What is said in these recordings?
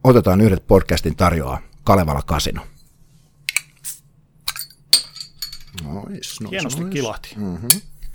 Otetaan yhdet podcastin tarjoaa Kalevala Casino. Hienosti kilahti. Mm-hmm.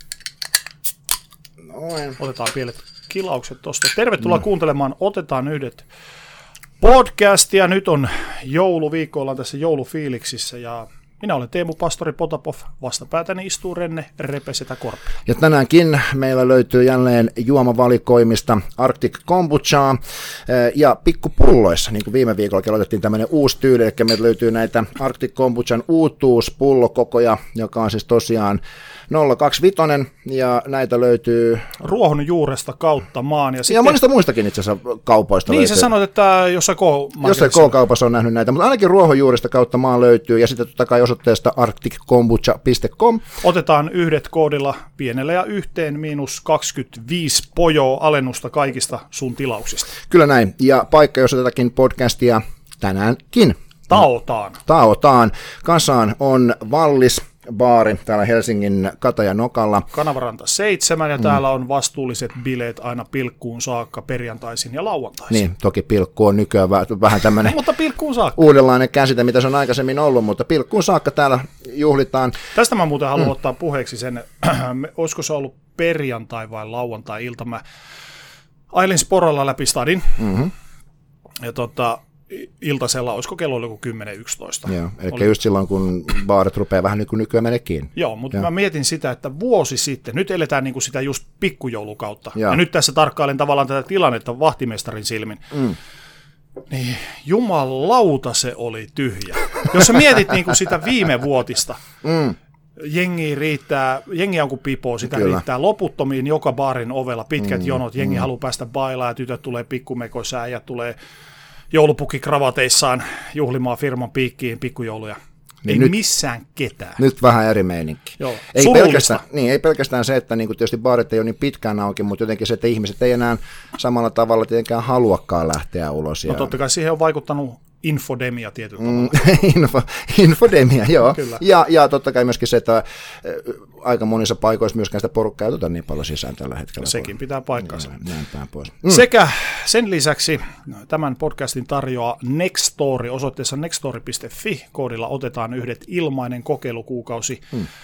Noin. Otetaan pienet kilaukset tuosta. Tervetuloa kuuntelemaan Otetaan yhdet podcastia. Nyt on jouluviikko, ollaan tässä joulufiiliksissä ja minä olen Teemu Pastori Potapov, vastapäätäni istuu Renne Repesetä Korpela. Ja tänäänkin meillä löytyy jälleen juomavalikoimista Arctic Kombuchaa ja pikkupulloissa, niin kuin viime viikolla otettiin tämmöinen uusi tyyli, eli meillä löytyy näitä Arctic Kombuchan uutuuspullokokoja, joka on siis tosiaan 025, ja näitä löytyy ruohonjuuresta kautta maan. Ja monista muistakin itse asiassa kaupoista niin, löytyy. Sä sanoit, että jossain K-kaupassa on nähnyt näitä, mutta ainakin ruohonjuuresta kautta maan löytyy, ja sitten totta kai osoitteesta arctickombucha.com. Otetaan yhdet koodilla pienellä ja yhteen -25 pojoa alennusta kaikista sun tilauksista. Kyllä näin, ja paikka, jos tätäkin podcastia tänäänkin taotaan. Kasaan on Vallis baari täällä Helsingin Katajanokalla. Kanavaranta 7 ja täällä on vastuulliset bileet aina pilkkuun saakka perjantaisin ja lauantaisin. Niin, toki pilkku on nykyään vähän tämmöinen mutta pilkkuun saakka. Uudenlainen käsite, mitä se on aikaisemmin ollut, mutta pilkkuun saakka täällä juhlitaan. Tästä mä muuten haluan ottaa puheeksi sen, olisiko se ollut perjantai vai lauantai-ilta. Mä ailin Sporolla läpi stadin ja iltasella, olisiko kello oli joku 10-11. Joo, eli just silloin, kun baarit rupeaa vähän niin kuin nykyään menee kiinni. Joo, mutta mä mietin sitä, että vuosi sitten, nyt eletään niin kuin sitä just pikkujoulukautta, ja nyt tässä tarkkailen tavallaan tätä tilannetta vahtimestarin silmin, niin jumalauta se oli tyhjä. Jos sä mietit niin kuin sitä viime vuotista, jengiä on kuin pipo, sitä Kyllä. riittää loputtomiin joka baarin ovella, pitkät jonot, jengi haluaa päästä bailaan, ja tytöt tulee pikkumekoissa, äijät tulee joulupukkikravateissaan juhlimaan firman piikkiin pikkujouluja. Niin ei nyt, missään ketään. Nyt vähän eri meininki. Joo. Ei pelkästään se, että niin tietysti baarit ei ole niin pitkään auki, mutta jotenkin se, että ihmiset ei enää samalla tavalla tietenkään haluakaan lähteä ulos. No totta kai siihen on vaikuttanut infodemia tietyllä tavalla. Infodemia, joo. Kyllä. Ja totta kai myöskin se, että aika monissa paikoissa myöskään sitä porukkaa ei oteta niin paljon sisään tällä hetkellä. Sekin pitää paikkansa. Näinpäin pois. Sekä sen lisäksi tämän podcastin tarjoaa Nextory osoitteessa nextory.fi. Koodilla otetaan yhdet ilmainen kokeilukuukausi.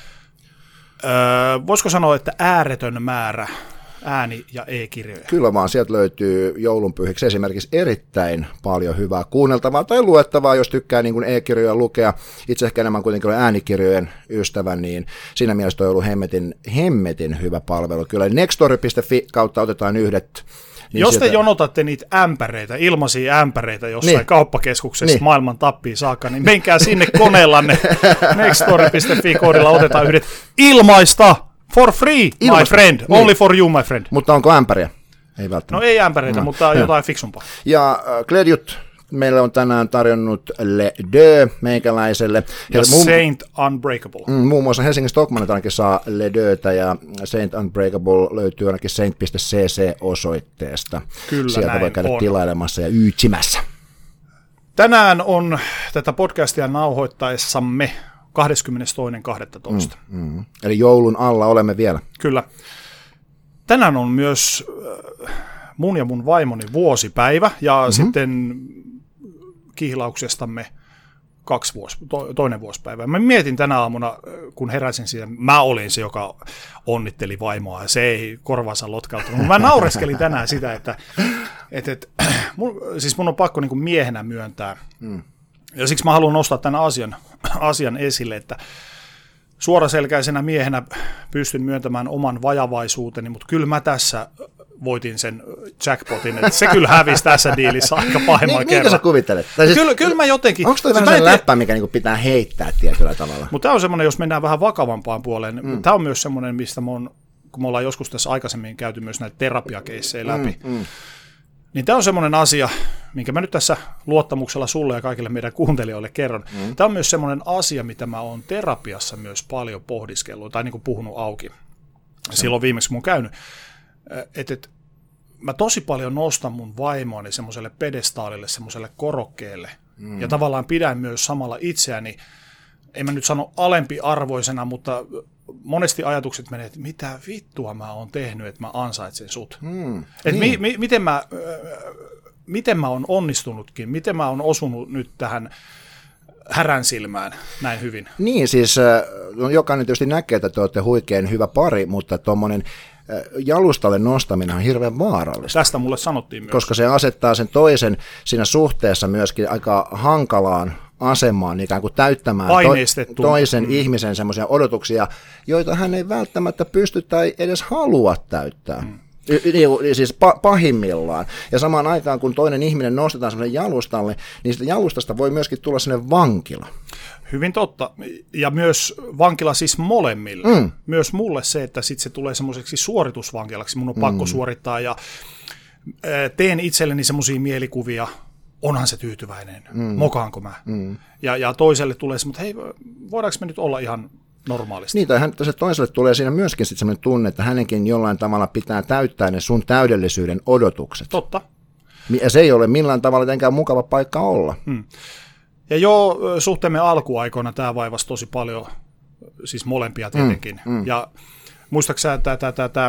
Voisiko sanoa, että ääretön määrä ääni- ja e-kirjoja. Kyllä vaan, sieltä löytyy joulunpyhiksi esimerkiksi erittäin paljon hyvää kuunneltavaa tai luettavaa, jos tykkää niin kuin e-kirjoja lukea. Itse ehkä enemmän kuitenkin olen äänikirjojen ystävä, niin siinä mielessä on ollut hemmetin hyvä palvelu. Kyllä Nextory.fi kautta otetaan yhdet. Niin jos te jonotatte niitä ämpäreitä, ilmaisia ämpäreitä jossain kauppakeskuksessa maailman tappiin saakka, niin menkää sinne koneellanne Nextory.fi koodilla otetaan yhdet ilmaista. For free, my friend. Niin. Only for you, my friend. Mutta onko ämpäriä? Ei välttämättä. No ei ämpäreitä, mutta jotain fiksumpaa. Ja Gledjut meille on tänään tarjonnut Le Deux meikäläiselle. Ja Saint Unbreakable. Muun muassa Helsingin Stockmannet ainakin saa Le Deuxtä ja Saint Unbreakable löytyy ainakin saint.cc-osoitteesta. Kyllä sieltä voi käydä tilailemassa ja yytsimässä. Tänään on tätä podcastia nauhoittaessamme 22.12. Eli joulun alla olemme vielä. Kyllä. Tänään on myös mun ja mun vaimoni vuosipäivä ja sitten kihlauksestamme toinen vuosipäivä. Mä mietin tänä aamuna, kun heräsin siitä, mä olin se, joka onnitteli vaimoa ja se ei korvaansa lotkautunut. Mä naureskelin tänään sitä, että mun on pakko niin kuin miehenä myöntää. Ja siksi mä haluan nostaa tämän asian esille, että suoraselkäisenä miehenä pystyn myöntämään oman vajavaisuuteni, mutta kyllä mä tässä voitin sen jackpotin, että se kyllä hävisi tässä diilissä aika pahemman kerran. Minkä sä kuvittelet? Kyllä mä jotenkin. Onko toi vähän sellainen läppä, mikä niinku pitää heittää tietyllä tavalla? Mutta tämä on semmoinen, jos mennään vähän vakavampaan puoleen, tämä on myös semmoinen, mistä kun me ollaan joskus tässä aikaisemmin käyty myös näitä terapiakeissejä läpi, niin tämä on semmoinen asia, minkä mä nyt tässä luottamuksella sulle ja kaikille meidän kuuntelijoille kerron. Tämä on myös semmoinen asia, mitä mä oon terapiassa myös paljon pohdiskellut tai niin kuin puhunut auki. Silloin viimeksi kun mä oon käynyt. Että mä tosi paljon nostan mun vaimoani semmoiselle pedestaalille, semmoiselle korokkeelle. Ja tavallaan pidän myös samalla itseäni, en mä nyt sano alempiarvoisena, mutta monesti ajatukset menee, että mitä vittua mä oon tehnyt, että mä ansaitsen sut. Miten mä miten mä oon onnistunutkin, miten mä oon osunut nyt tähän härän silmään näin hyvin. Niin, siis jokainen tietysti näkee, että te olette huikein hyvä pari, mutta tuommoinen jalustalle nostaminen on hirveän vaarallista. Tästä mulle sanottiin myös. Koska se asettaa sen toisen siinä suhteessa myöskin aika hankalaan asemaan, ikään kuin täyttämään toisen ihmisen semmoisia odotuksia, joita hän ei välttämättä pysty tai edes halua täyttää. Siis pahimmillaan. Ja samaan aikaan, kun toinen ihminen nostetaan semmoisen jalustalle, niin sitä jalustasta voi myöskin tulla semmoinen vankila. Hyvin totta. Ja myös vankila siis molemmille. Myös mulle se, että sitten se tulee semmoiseksi suoritusvankilaksi. Mun on pakko suorittaa ja teen itselleni semmoisia mielikuvia, onhan se tyytyväinen, mokaanko mä. Ja toiselle tulee semmoinen, että hei, voidaanko me nyt olla ihan normaalisti. Niin, tai se toiselle tulee siinä myöskin sitten sellainen tunne, että hänenkin jollain tavalla pitää täyttää ne sun täydellisyyden odotukset. Totta. Ja se ei ole millään tavalla jotenkään mukava paikka olla. Ja joo, suhteemme alkuaikoina tämä vaivasi tosi paljon, siis molempia tietenkin. Ja muistaaksä tämä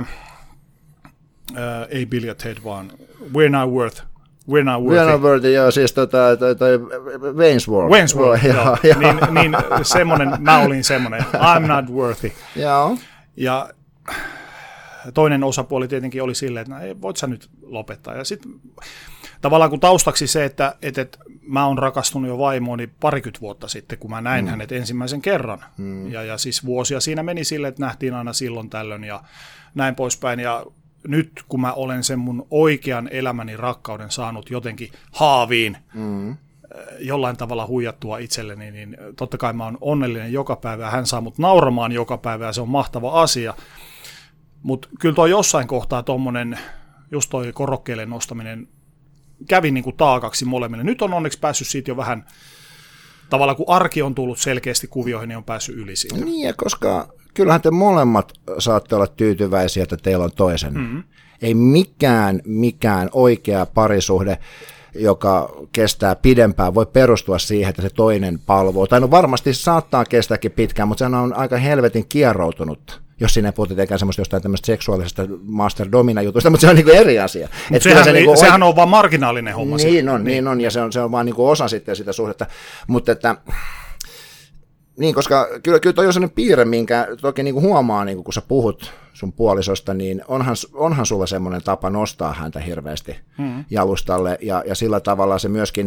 ei Billiard Head, vaan We're Not Worthy, joo, siis toi Wayne's World, joo. Niin semmoinen, mä olin semmoinen, I'm not worthy. Joo. Ja toinen osapuoli tietenkin oli silleen, että ei, voit sä nyt lopettaa. Ja sitten tavallaan kun taustaksi se, että mä oon rakastunut jo vaimooni 20 vuotta sitten, kun mä näin hänet ensimmäisen kerran. Ja siis vuosia siinä meni silleen, että nähtiin aina silloin tällöin ja näin poispäin. Ja nyt kun mä olen sen mun oikean elämäni rakkauden saanut jotenkin haaviin, jollain tavalla huijattua itselleni, niin totta kai mä oon onnellinen joka päivä ja hän saa mut nauramaan joka päivä ja se on mahtava asia. Mutta kyllä toi jossain kohtaa tommonen, just toi korokkeelle nostaminen kävi niinku taakaksi molemmille. Nyt on onneksi päässyt siitä jo vähän, tavallaan kun arki on tullut selkeästi kuvioihin, niin on päässyt yli siitä. Niin, ja koska kyllähän te molemmat saatte olla tyytyväisiä, että teillä on toisen. Ei mikään oikea parisuhde, joka kestää pidempään, voi perustua siihen, että se toinen palvoo. Tai no varmasti saattaa kestääkin pitkään, mutta sehän on aika helvetin kieroutunut, jos siinä ei puhuta tietenkään semmoista jostain tämmöistä seksuaalisesta master domina jutusta, mutta se on niin kuin eri asia. Sehän on vaan marginaalinen homma. Niin on, ja se on vaan niin kuin osa sitten sitä suhdetta. Mutta että niin, koska kyllä toi on sellainen piirre, minkä toki niin kuin huomaa, niin kuin kun sä puhut sun puolisosta, niin onhan sulla semmoinen tapa nostaa häntä hirveästi jalustalle, ja sillä tavalla se myöskin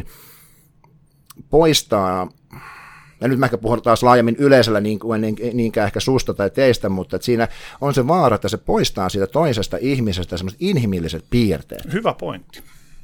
poistaa, ja nyt mä ehkä puhun taas laajemmin yleisöllä, niinkään ehkä susta tai teistä, mutta että siinä on se vaara, että se poistaa siitä toisesta ihmisestä semmoiset inhimilliset piirteet. Hyvä pointti.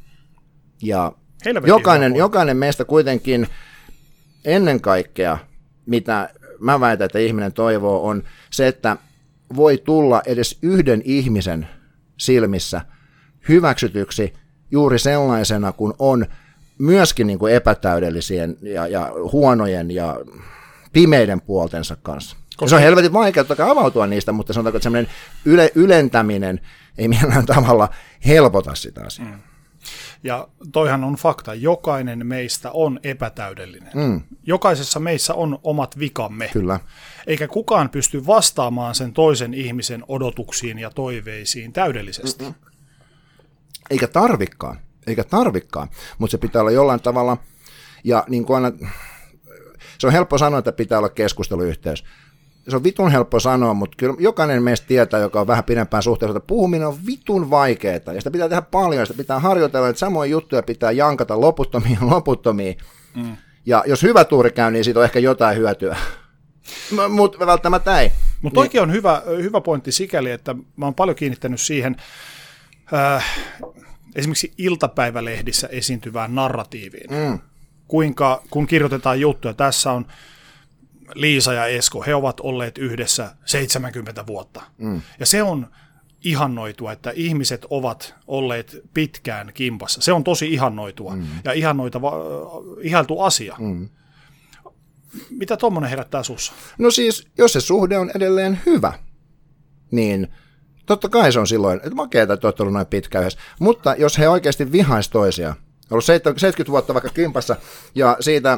Ja jokainen meistä kuitenkin ennen kaikkea, mitä mä väitän, että ihminen toivoo, on se, että voi tulla edes yhden ihmisen silmissä hyväksytyksi juuri sellaisena, kun on myöskin niin kuin epätäydellisien ja huonojen ja pimeiden puoltensa kanssa. Se on helvetin vaikea avautua niistä, mutta sanotaanko, että semmoinen ylentäminen ei millään tavalla helpota sitä asiaa. Ja toihan on fakta. Jokainen meistä on epätäydellinen. Jokaisessa meissä on omat vikamme. Kyllä. Eikä kukaan pysty vastaamaan sen toisen ihmisen odotuksiin ja toiveisiin täydellisesti. Eikä tarvikaan, mutta se pitää olla jollain tavalla, ja niin kuin aina, se on helppo sanoa, että pitää olla keskusteluyhteys. Se on vitun helppo sanoa, mutta kyllä jokainen meistä tietää, joka on vähän pidempään suhteessa, että puhuminen on vitun vaikeaa, ja sitä pitää tehdä paljon, sitä pitää harjoitella, että samoja juttuja pitää jankata loputtomiin. Ja jos hyvä tuuri käy, niin siitä on ehkä jotain hyötyä. Mutta välttämättä ei. Mutta toikin on hyvä pointti sikäli, että mä oon paljon kiinnittänyt siihen esimerkiksi iltapäivälehdissä esiintyvään narratiiviin. Kun kirjoitetaan juttuja, tässä on Liisa ja Esko, he ovat olleet yhdessä 70 vuotta. Ja se on ihannoitua, että ihmiset ovat olleet pitkään kimpassa. Se on tosi ihannoitua ja ihailtu asia. Mitä tuommoinen herättää sussa? No siis, jos se suhde on edelleen hyvä, niin totta kai se on silloin, että makeata, että olette ollut noin pitkä yhdessä. Mutta jos he oikeasti vihaisi toisiaan, ollut 70 vuotta vaikka kimpassa ja siitä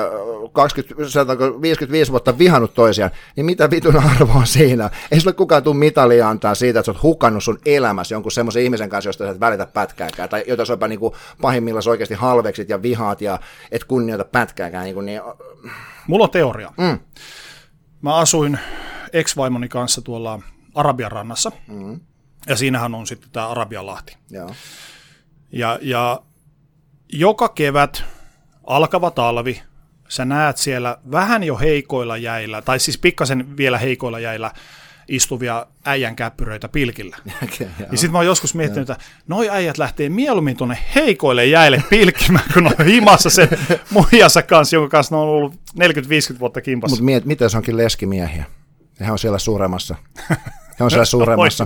55 vuotta vihannut toisiaan, niin mitä vitun arvoa siinä? Ei sulle kukaan tule mitalia antaa siitä, että sä oot hukannut sun elämässä jonkun semmoisen ihmisen kanssa, josta sä et välitä pätkääkään, tai jota sä jopa niin kuin pahimmillaan oikeasti halveksit ja vihaat ja et kunnioita pätkääkään. Niin. Mulla on teoria. Mä asuin ex-vaimoni kanssa tuolla Arabian rannassa, ja siinähän on sitten tämä Arabianlahti. Joo. Ja joka kevät, alkava talvi, sä näet siellä vähän jo heikoilla jäillä, tai siis pikkasen vielä heikoilla jäillä istuvia äijän käppyröitä pilkillä. Ja sitten mä oon joskus miettinyt, että noi äijät lähtee mieluummin tuonne heikoille jäille pilkkimään, kun on himassa sen muijansa kanssa, jonka kanssa ne on ollut 40-50 vuotta kimpassa. Mutta miten se onkin leskimiehiä? He on siellä suuremmassa. He on siellä suuremmassa.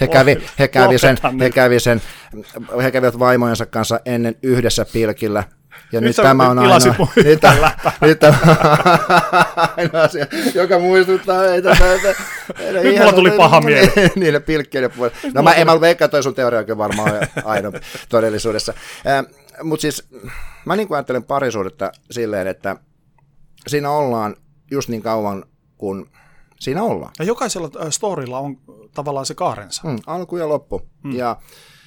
He kävivät vaimojensa kanssa ennen yhdessä pilkillä. Ja nyt tämä on ainoa asia, joka muistuttaa heitä. Nyt mulla tuli paha mieli. Niille pilkkeille puolelle. No mä en veikkaa, toi sun teoria oikein varmaan aina todellisuudessa. Mutta siis mä niin kuin ajattelen parisuudetta silleen, että siinä ollaan just niin kauan kuin siinä ollaan. Ja jokaisella storilla on tavallaan se kaarensa. Alku ja loppu. Ja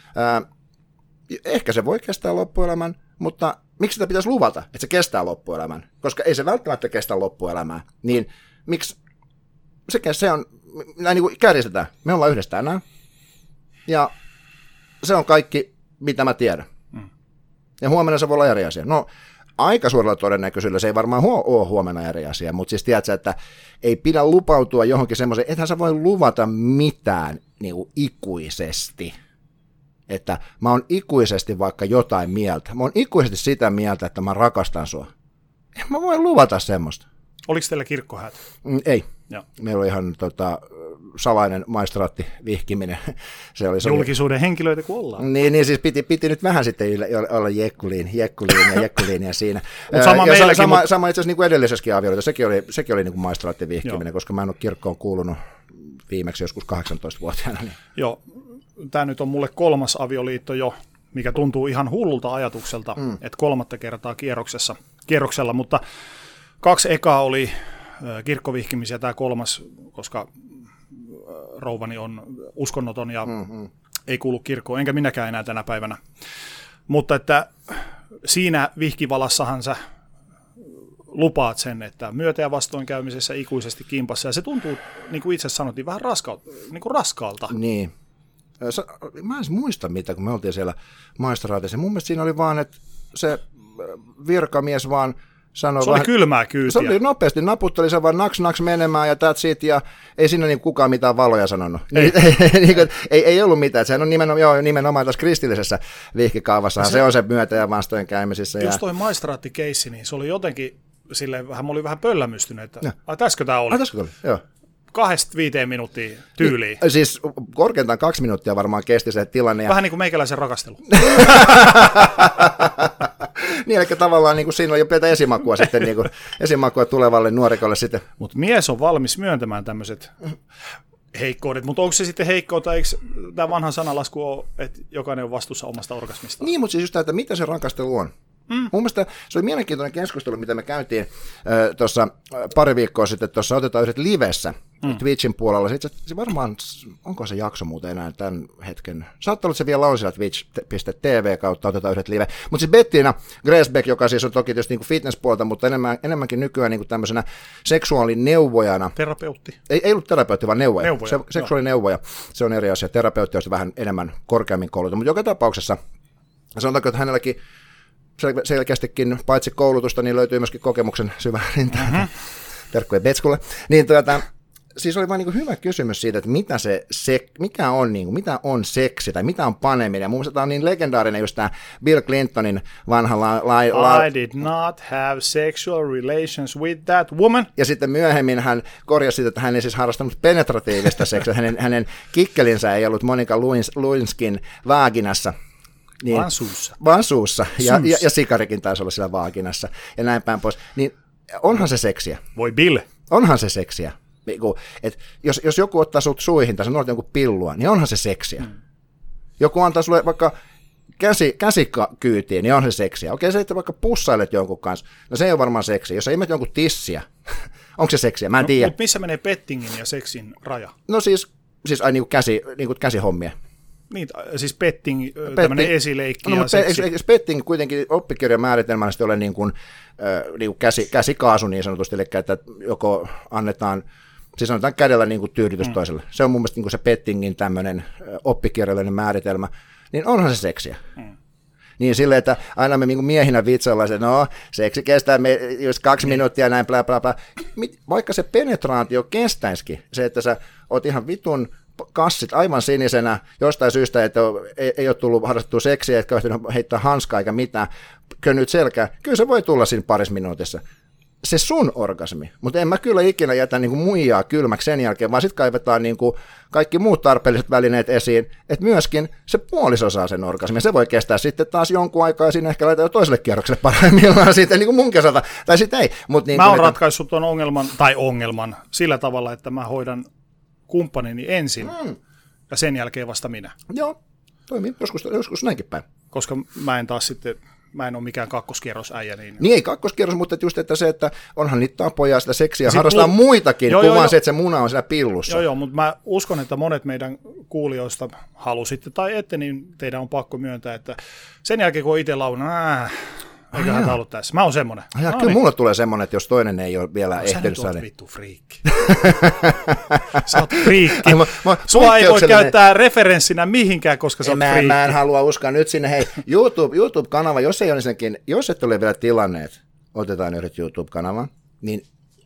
ehkä se voi kestää loppuelämän, mutta miksi sitä pitäisi luvata, että se kestää loppuelämän? Koska ei se välttämättä kestä loppuelämää. Niin miksi se on, näin niin kuin kärjistetään. Me ollaan yhdessä tänään. Ja se on kaikki, mitä mä tiedän. Ja huomenna se voi olla eri asia. No, aika suurella todennäköisyydellä se ei varmaan ole huomenna eri asia, mutta siis tiedätkö, että ei pidä lupautua johonkin semmoiseen, ethän sä voi luvata mitään niin kuin ikuisesti. Että mä oon ikuisesti vaikka jotain mieltä. Mä oon ikuisesti sitä mieltä, että mä rakastan sua. En mä voi luvata semmoista. Oliko teillä kirkkohäät? Ei. Joo. Meillä oli ihan salainen maistraattivihkiminen. Julkisuuden henkilöitä kuin ollaan. Niin siis piti nyt vähän sitten olla jekkuliinia siinä. Sama itse asiassa niin kuin edellisessäkin avioliitossa. Sekin oli niin kuin maistraattivihkiminen, koska mä en ole kirkkoon kuulunut viimeksi joskus 18-vuotiaana. Niin. Joo. Tämä nyt on mulle 3. avioliitto jo, mikä tuntuu ihan hullulta ajatukselta, että 3. kertaa kierroksella, mutta 2 ekaa oli kirkkovihkimisiä, tämä 3, koska rouvani on uskonnoton ja ei kuulu kirkkoon, enkä minäkään enää tänä päivänä. Mutta että siinä vihkivalassahan sä lupaat sen, että myötä- ja vastoinkäymisessä ikuisesti kimpassa, ja se tuntuu, niin kuin itse sanottiin, vähän raskaalta. Niin. Mä en muista mitä, kun me oltiin siellä maistraatissa. Mun mielestä siinä oli vaan, että se virkamies vaan sanoi... Se oli kylmää kyytiä. Se oli nopeasti, naputteli se vaan naks menemään ja that's it, ja ei siinä niin kukaan mitään valoja sanonut. Ei ollut mitään. Sehän on nimenomaan tässä kristillisessä vihkikaavassa. Se on se myötä- ja vastoinkäymisissä. Just toi maistraattikeissi, niin se oli jotenkin silleen, mä olin vähän pöllämystynyt, että täskö tämä oli? Joo. 2-5 minuuttia tyyliin. Siis korkeintaan 2 minuuttia varmaan kesti se tilanne. Vähän niin kuin meikäläisen rakastelu. Niin, eli tavallaan niin kuin siinä on jo pientä esimakua sitten, niin kuin, esimakua tulevalle nuorikolle sitten. Mutta mies on valmis myöntämään tämmöiset heikkoudet, mutta onko se sitten heikkoutta, eikö tämä vanha sanalasku ole, että jokainen on vastuussa omasta orgasmistaan? Niin, mutta siis just tämä, että mitä se rakastelu on. Mun mielestä se oli mielenkiintoinen keskustelu, mitä me käytiin tuossa pari viikkoa sitten, tuossa Otetaan yhdet livessä Twitchin puolella. Se varmaan, onko se jakso muuten enää tämän hetken? Saattaa olla, että se vielä on siellä twitch.tv kautta Otetaan yhdet live. Mutta siis Bettina Gresbeck, joka siis on toki tietysti niin kuin fitnesspuolta, mutta enemmänkin nykyään niin kuin tämmöisenä seksuaalineuvojana. Terapeutti? Ei ollut terapeutti, vaan neuvoja. Seksuaalineuvoja. Se on eri asia. Terapeutti on vähän enemmän korkeammin koulutettu. Mutta joka tapauksessa sanotaanko, että hänelläkin selkeästikin paitsi koulutusta, niin löytyy myöskin kokemuksen syvää rintaa. Terkkuja Betskulle. Niin siis oli vain niin hyvä kysymys siitä, että mitä on seksi tai mitä on paneminen. Mun mielestä tämä on niin legendaarinen just tämä Bill Clintonin vanha I did not have sexual relations with that woman. Ja sitten myöhemmin hän korjasi sitä, että hän ei siis harrastanut penetratiivista seksiä. Hänen kikkelinsä ei ollut Monica Lewinskin vaaginassa. Niin, vaan suussa. Ja sikarikin taisi olla siellä vaaginassa ja näin päin pois. Niin onhan se seksiä. Voi Bill. Onhan se seksiä. Et jos joku ottaa sut suihin tai sä nuolet jonkun pillua, niin onhan se seksiä. Joku antaa sulle vaikka käsikyytiin, niin on se seksiä. Okei, se, että vaikka pussailet jonkun kanssa, no se ei ole varmaan seksiä. Jos sä imet jonkun tissiä, onko se seksiä? Mä en tiedä. Mutta missä menee pettingin ja seksin raja? No siis niin kuin käsihommia. Niin, siis petting, tämmöinen esileikki ja seksi. Eikö petting kuitenkin oppikirjan määritelmällisesti ole niin kuin käsikaasu niin sanotusti, eli että joko annetaan, siis annetaan kädellä niin kuin tyydytys toiselle. Se on mun mielestä niin kuin se pettingin tämmöinen oppikirjallinen määritelmä, niin onhan se seksiä. Niin silleen, että aina me niin miehinä vitsaillaan, että no, seksi kestää just 2 minuuttia näin, bla bla bla. Vaikka se penetraatio kestäisikin, se, että sä oot ihan vitun kassit aivan sinisenä, jostain syystä, että ei ole tullut harrastettua seksiä, etkä ole heittää hanskaa eikä mitään, könnyt selkää, kyllä se voi tulla siinä parissa minuutissa. Se sun orgasmi, mutta en mä kyllä ikinä jätä niin kuin muijaa kylmäksi sen jälkeen, vaan sitten kaivetaan niin kuin kaikki muut tarpeelliset välineet esiin, että myöskin se puoliso saa sen orgasmin. Se voi kestää sitten taas jonkun aikaa ja siinä ehkä laitetaan jo toiselle kierrokselle parhaimmillaan sitten niin kuin mun kesältä, tai sitten ei. Niin mä oon ratkaissut tuon ongelman sillä tavalla, että mä hoidan kumppanini ensin ja sen jälkeen vasta minä. Joo, toimii joskus näinkin päin. Koska mä en ole mikään kakkoskierrosäijä. Niin ei kakkoskierros, mutta just että se, että onhan niitä tapoja sitä seksiä harrastaa muitakin, kuin vaan se, että se muna on siinä pillussa. Joo, mutta mä uskon, että monet meidän kuulijoista halusitte tai ette, niin teidän on pakko myöntää, että sen jälkeen kun itse launaa, eiköhän tämä ollut tässä. Mä oon semmoinen. Kyllä mulle tulee semmoinen, että jos toinen ei ole vielä ehtinyt saada. Sä nyt vittu friikki. Sä oot friikki. Sua ei voi käyttää referenssinä mihinkään, koska sä oot friikki. Mä en halua uskoa nyt sinne. Hei, YouTube-kanava, jos et ole vielä tilanneet, otetaan yhdet YouTube-kanavan, niin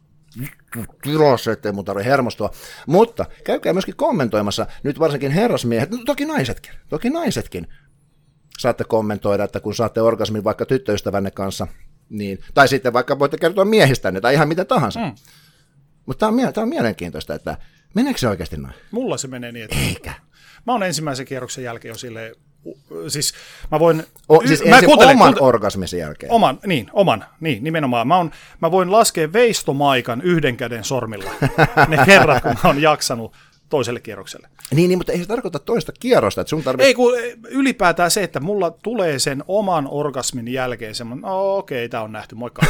tilossa, ettei mun tarvitse hermostua. Mutta käykää myöskin kommentoimassa, nyt varsinkin herrasmiehet, no, toki naisetkin. Saatte kommentoida, että kun saatte orgasmin vaikka tyttöystävänne kanssa, niin, tai sitten vaikka voitte kertoa miehistänne tai ihan mitä tahansa. Mutta tämä on mielenkiintoista, että meneekö se oikeasti noin? Mulla se menee niin, että eikä. Mä oon ensimmäisen kierroksen jälkeen jo silleen, siis mä voin... oman orgasmisen jälkeen. Oman, nimenomaan. Mä voin laskea veistomaikan yhden käden sormilla ne kerrat, kun mä oon jaksanut toiselle kierrokselle. Niin, mutta ei se tarkoita toista kierrosta, että sun tarvitsee... Ei, kun ylipäätään se, että mulla tulee sen oman orgasmin jälkeen semmoinen, okei, tää on nähty, moikka.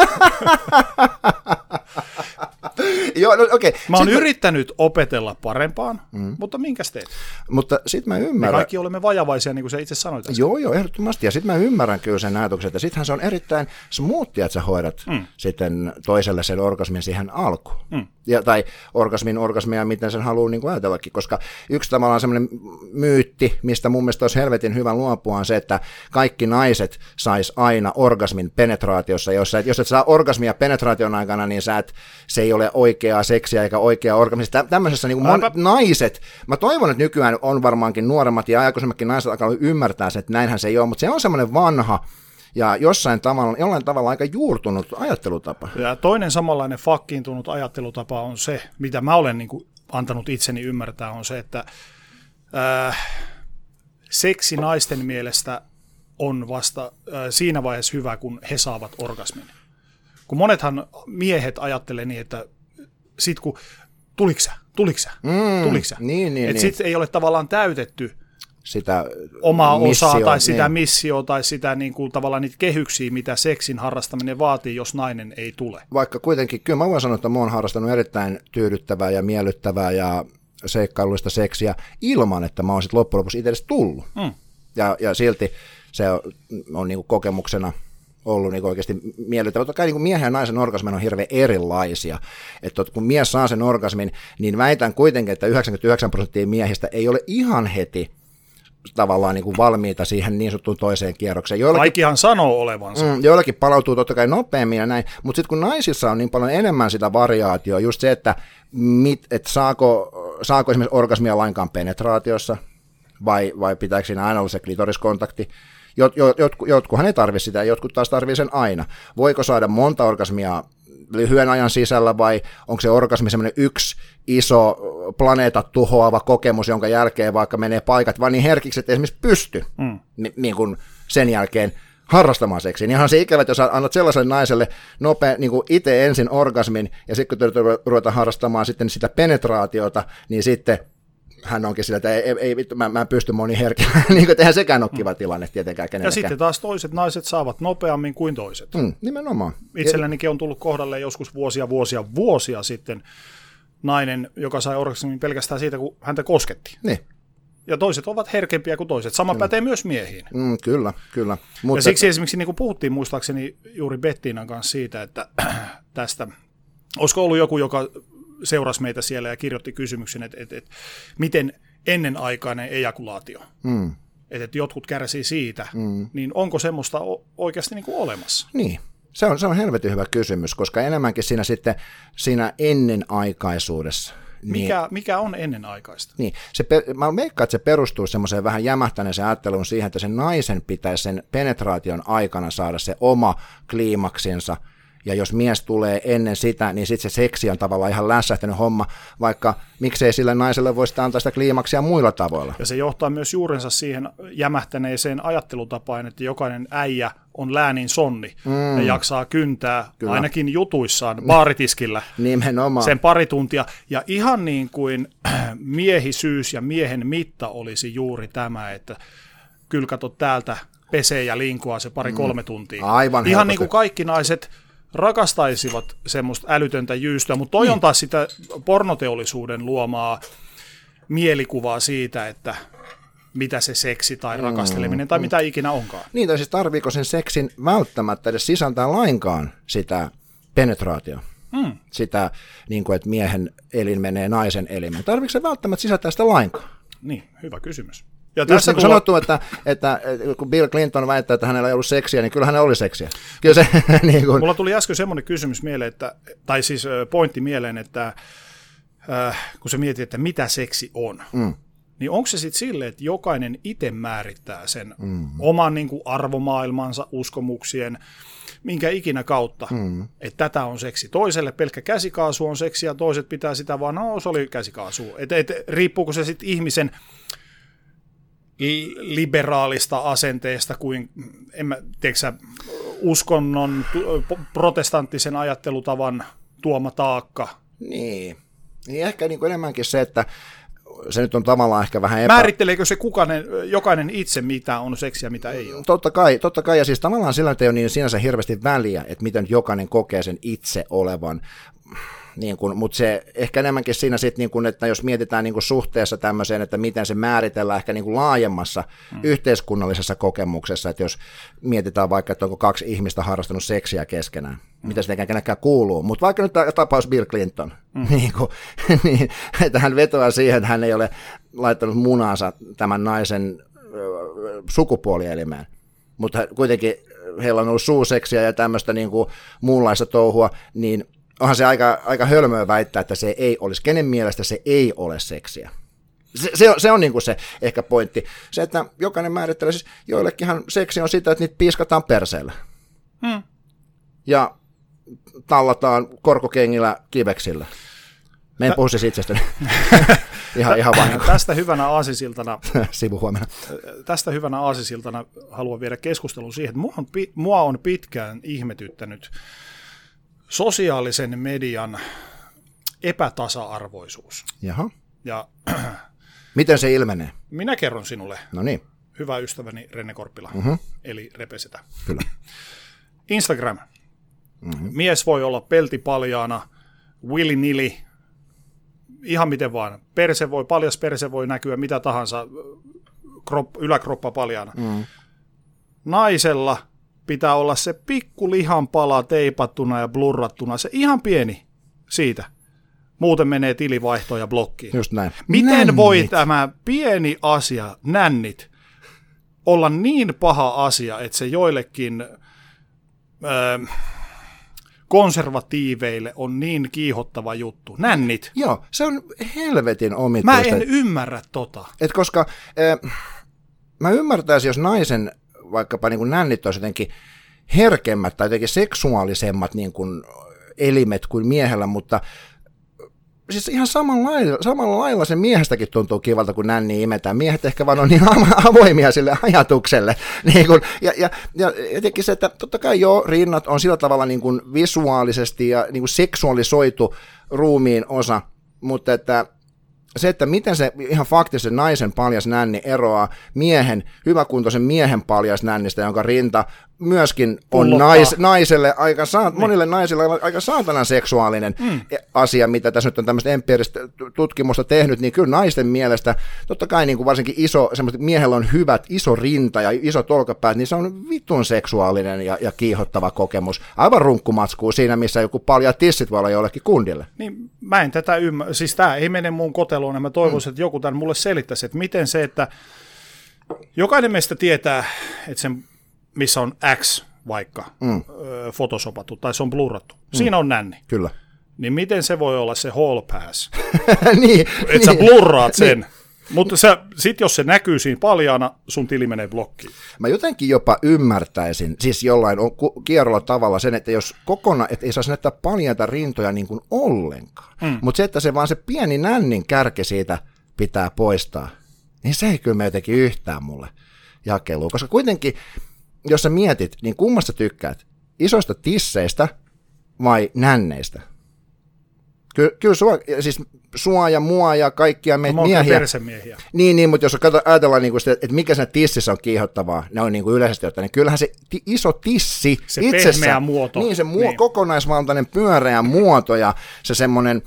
Joo, no, okei. Mä oon yrittänyt opetella parempaan, mutta minkäs teet? Mutta sit mä ymmärrän... Me kaikki olemme vajavaisia, niin kuin sä itse sanoit. Joo, ehdottomasti. Ja sit mä ymmärrän kyllä sen ajatuksen, että sittenhän se on erittäin smoothia, että sä hoidat sitten toiselle sen orgasmin siihen alkuun. Tai orgasmia, miten sen haluaa niin kuin ajatellakin, koska yksi tavallaan semmoinen myytti, mistä mun mielestä olisi helvetin hyvä luopua, on se, että kaikki naiset sais aina orgasmin penetraatiossa. Jos et saa orgasmia penetraation aikana, niin se ei ole oikeaa seksiä eikä oikeaa orgasmia. Tämmöisessä niin kuin naiset, mä toivon, että nykyään on varmaankin nuoremmat ja aikuisemmatkin naiset alkaa ymmärtää sen, että näinhän se ei ole, mutta se on semmoinen vanha ja jollain tavalla aika juurtunut ajattelutapa. Ja toinen samanlainen fakkiintunut ajattelutapa on se, mitä mä olen niin kuin antanut itseni ymmärtää, on se, että seksi naisten mielestä on vasta siinä vaiheessa hyvä, kun he saavat orgasmin. Kun monethan miehet ajattelee niin, että sit kun tuliko sä? Niin. Sitten ei ole tavallaan täytetty sitä omaa osaa tai sitä missiota tai sitä niin kuin, tavallaan niitä kehyksiä, mitä seksin harrastaminen vaatii, jos nainen ei tule. Vaikka kuitenkin, kyllä mä voin sanoa, että mä oon harrastanut erittäin tyydyttävää ja miellyttävää ja seikkailullista seksiä ilman, että mä oon sitten loppujen lopuksi itse edes tullut. Ja silti se on niin kuin kokemuksena ollut niin oikeasti miellyttävä. Totta kai niin miehen ja naisen orgasmin on hirveän erilaisia. Että kun mies saa sen orgasmin, niin väitän kuitenkin, että 99% miehistä ei ole ihan heti tavallaan niin kuin valmiita siihen niin sanottuun toiseen kierrokseen. Kaikkihan sanoo olevansa. Joillakin palautuu totta kai nopeammin ja näin, mutta sitten kun naisissa on niin paljon enemmän sitä variaatioa, just se, että saako esimerkiksi orgasmia lainkaan penetraatiossa, vai pitääkö siinä aina olla se klitoriskontakti. Jotkuhan ei tarvitse sitä, jotkut taas tarvitsee sen aina. Voiko saada monta orgasmia lyhyen ajan sisällä, vai onko se orgasmi semmoinen yksi iso planeetat tuhoava kokemus, jonka jälkeen vaikka menee paikat vaan niin herkiksi, että esimerkiksi pysty niin kuin sen jälkeen harrastamaan seksiä. Niin ihan se ikävä, että jos annat sellaiselle naiselle niin kuin itse ensin orgasmin, ja sitten kun ruvetaan harrastamaan sitten sitä penetraatiota, niin sitten hän onkin sillä, että ei vittu, mä en pysty moni herkillä, niin kuin, eihän sekään ole kiva tilanne tietenkään kenellekään. Ja sitten taas toiset naiset saavat nopeammin kuin toiset. Nimenomaan. Itsellänikin on tullut kohdalle joskus vuosia sitten nainen, joka sai orgasmin pelkästään siitä, kun häntä kosketti. Niin. Ja toiset ovat herkempiä kuin toiset. Sama pätee myös miehiin. Kyllä. Mutta ja siksi esimerkiksi niin kuin puhuttiin muistaakseni juuri Bettiinan kanssa siitä, että tästä, olisiko ollut joku, joka seurasi meitä siellä ja kirjoitti kysymyksen, että miten ennenaikainen ejakulaatio, että jotkut kärsii siitä, niin onko semmoista oikeasti niin kuin olemassa? Niin. Se on helvetin hyvä kysymys, koska enemmänkin siinä ennenaikaisuudessa. Mikä on ennenaikaista? Niin, mä veikkaan, että se perustuu semmoiseen vähän jämähtäneeseen ajatteluun siihen, että sen naisen pitäisi sen penetraation aikana saada se oma kliimaksinsa, ja jos mies tulee ennen sitä, niin sitten se seksi on tavallaan ihan lässähtänyt homma, vaikka miksei sille naiselle voisi antaa sitä kliimaksia muilla tavoilla. Ja se johtaa myös juurensa siihen jämähtäneeseen ajattelutapaan, että jokainen äijä on läänin sonni ja jaksaa kyntää ainakin jutuissaan baaritiskillä nimenomaan sen pari tuntia. Ja ihan niin kuin miehisyys ja miehen mitta olisi juuri tämä, että kyllä kato täältä pesee ja linkoaa se 2-3 tuntia. Aivan ihan niin kuin kaikki naiset rakastaisivat semmoista älytöntä jyystyä, mutta toi on taas sitä pornoteollisuuden luomaa mielikuvaa siitä, että mitä se seksi tai rakasteleminen tai mitä ikinä onkaan. Niin, tai siis tarviiko sen seksin välttämättä edes sisältää lainkaan sitä penetraatio? Sitä, niin kuin, että miehen elin menee naisen elimeen. Tarviiko se välttämättä sisältää sitä lainkaan? Niin, hyvä kysymys. Ja tässä niin sanottu, että kun Bill Clinton väittää, että hänellä ei ollut seksiä, niin kyllä hänellä oli seksiä. Kyllä se, niin kuin. Mulla tuli äsken semmoinen kysymys mieleen, tai siis pointti mieleen, että kun sä mietit, että mitä seksi on, niin onko se sitten silleen, että jokainen itse määrittää sen oman niin kuin arvomaailmansa, uskomuksien, minkä ikinä kautta, että tätä on seksi. Toiselle pelkkä käsikaasu on seksi ja toiset pitää sitä vaan, no se oli käsikaasu. Riippuuko se sitten ihmisen liberaalista asenteesta kuin uskonnon, protestanttisen ajattelutavan tuoma taakka. Niin ehkä niin kuin enemmänkin se, että se nyt on tavallaan ehkä vähän Määritteleekö se jokainen itse, mitä on seksiä, mitä ei ole? Totta kai, ja siis tavallaan sillä ei ole niin sinänsä hirveästi väliä, että miten jokainen kokee sen itse olevan. Niin kuin, mutta se ehkä enemmänkin siinä sitten, niin kuin, että jos mietitään niin kuin suhteessa tämmöiseen, että miten se määritellään ehkä niin kuin laajemmassa yhteiskunnallisessa kokemuksessa, että jos mietitään vaikka, että onko 2 ihmistä harrastanut seksiä keskenään, mitä sitä kenellekään kuuluu, mutta vaikka nyt tapaus Bill Clinton, niin, että hän vetoaa siihen, että hän ei ole laittanut munansa tämän naisen sukupuolielimeen, mutta kuitenkin heillä on ollut suuseksiä ja tämmöistä niin kuin muunlaista touhua, niin onhan se aika hölmöä väittää, että se ei olisi. Kenen mielestä se ei ole seksiä? Se on niin kuin se ehkä pointti. Se, että jokainen määrittelee, siis joillekinhan seksi on sitä, että niitä piiskataan perseellä. Ja tallataan korkokengillä kiveksillä. Mä en puhu siis itsestäni. ihan vaan. Tästä hyvänä aasisiltana sivuhuomenna. Tästä hyvänä aasisiltana haluan viedä keskustelun siihen, että mua on pitkään ihmetyttänyt sosiaalisen median epätasa-arvoisuus. Jaha. Ja miten se ilmenee? Minä kerron sinulle. No niin. Hyvä ystäväni Renne Korppila, eli Repesetä. Kyllä. Instagram. Mies voi olla peltipaljaana, willy-nilly, ihan miten vaan. Paljas perse voi näkyä mitä tahansa, yläkroppa paljaana. Naisella pitää olla se pikku lihanpala teipattuna ja blurrattuna, se ihan pieni siitä. Muuten menee tilivaihtoon ja blokkiin. Just näin. Miten nännit voi tämä pieni asia, nännit, olla niin paha asia, että se joillekin konservatiiveille on niin kiihottava juttu? Nännit. Joo, se on helvetin omituista. Mä en ymmärrä tota. Et koska mä ymmärtäisin, jos naisen vaikkapa niin kuin nännit olisi jotenkin herkemmät tai jotenkin seksuaalisemmat niin kuin elimet kuin miehellä, mutta siis ihan samalla lailla se miehestäkin tuntuu kivalta, kun nänni imetään. Miehet ehkä vaan on niin avoimia sille ajatukselle. Niin kuin, ja jotenkin se, että totta kai joo, rinnat on sillä tavalla niin kuin visuaalisesti ja niin kuin seksuaalisoitu ruumiin osa, mutta että se, että miten se ihan faktisesti naisen paljas nänni eroaa hyväkuntoisen miehen paljas nännistä, jonka rinta myöskin on naiselle monille naisille aika saatanan seksuaalinen asia, mitä tässä nyt on tämmöistä empiiristä tutkimusta tehnyt, niin kyllä naisten mielestä, totta kai niin kuin varsinkin miehellä on hyvät iso rinta ja isot olkapäät, niin se on vitun seksuaalinen ja kiihottava kokemus. Aivan runkkumatskuu siinä, missä joku palja tissit voi olla jollekin kundille. Niin, mä en tätä ymmärrä. Siis tämä ei mene mun koteloon, ja mä toivoisin, että joku tämän mulle selittäisi, että miten se, että jokainen meistä tietää, että sen missä on X vaikka fotosopattu tai se on blurrattu. Siinä on nänni. Kyllä. Niin miten se voi olla se hall pass? Niin, että sä blurraat sen. Mutta sit jos se näkyy siinä paljaana, sun tili menee blokkiin. Mä jotenkin jopa ymmärtäisin, siis jollain kierrolla tavalla sen, että jos kokonaan, että ei saisi näyttää paljaita rintoja niin kuin ollenkaan. Mutta se, että se vaan se pieni nännin kärki siitä pitää poistaa, niin se ei kyllä me jotenkin yhtään mulle jakelua. Koska kuitenkin, jos sä mietit, niin kummasta tykkäät? Isoista tisseistä vai nänneistä? Kyllä sua ja mua ja kaikkia meitä miehiä. Persemiehiä. Niin, mutta jos ajatellaan, niin sitä, että mikä siinä tississä on kiihottavaa, ne on niin kuin yleisesti ottaen, niin kyllähän se iso tissi se itsessä, pehmeä muoto. Niin, se kokonaisvaltainen pyöreä muoto ja se semmoinen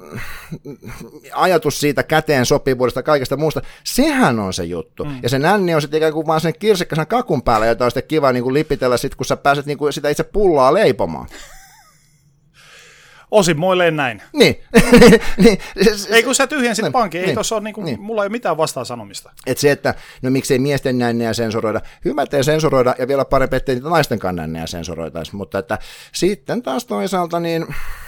ajatus siitä käteen sopivuudesta kaikesta muusta, sehän on se juttu. Ja se nänni on sitten ikään kuin vaan sen kirsikkaisen kakun päällä, jota on sitten kiva niin kuin lipitellä sit, kun sä pääset niin kuin sitä itse pullaa leipomaan. Osimmoilleen näin. Niin. Ei kun sä tyhjensit pankin, ei tuossa ole, mulla ei ole mitään vastaan sanomista. Että se, että no miksei miesten nännejä sensuroida, hyvä ettei sensuroida ja vielä parempi, ettei niitä naistenkaan nännejä sensuroitaisi, mutta että sitten taas toisaalta niin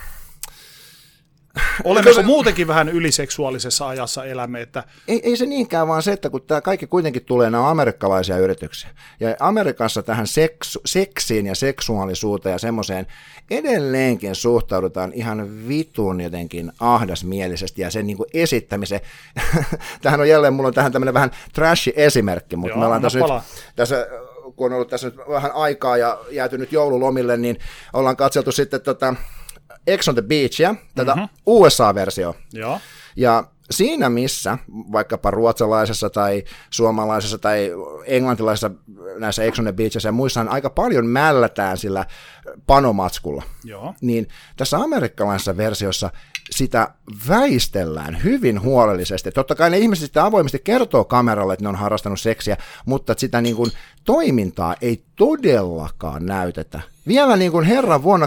olemme muutenkin vähän yliseksuaalisessa ajassa elämme, että ei se niinkään, vaan se, että kun tämä kaikki kuitenkin tulee, nämä amerikkalaisia yrityksiä. Ja Amerikassa tähän seksiin ja seksuaalisuuteen ja semmoiseen edelleenkin suhtaudutaan ihan vitun jotenkin ahdasmielisesti ja sen niin kuin esittämiseen. Tähän on jälleen, mulla on tähän tämmöinen vähän trashi esimerkki, mutta me ollaan tässä kun on ollut tässä nyt vähän aikaa ja jääty nyt joululomille, niin ollaan katseltu sitten Ex on the Beachia, tätä USA-versiota. Joo. Ja siinä missä, vaikkapa ruotsalaisessa tai suomalaisessa tai englantilaisessa näissä Ex on the Beachissä ja muissa aika paljon mällätään sillä panomatskulla. Joo. Niin tässä amerikkalaisessa versiossa sitä väistellään hyvin huolellisesti. Totta kai ne ihmiset sitten avoimesti kertoo kameralle, että ne on harrastanut seksiä, mutta sitä niin kuin toimintaa ei todellakaan näytetä. Vielä niin kuin herran vuonna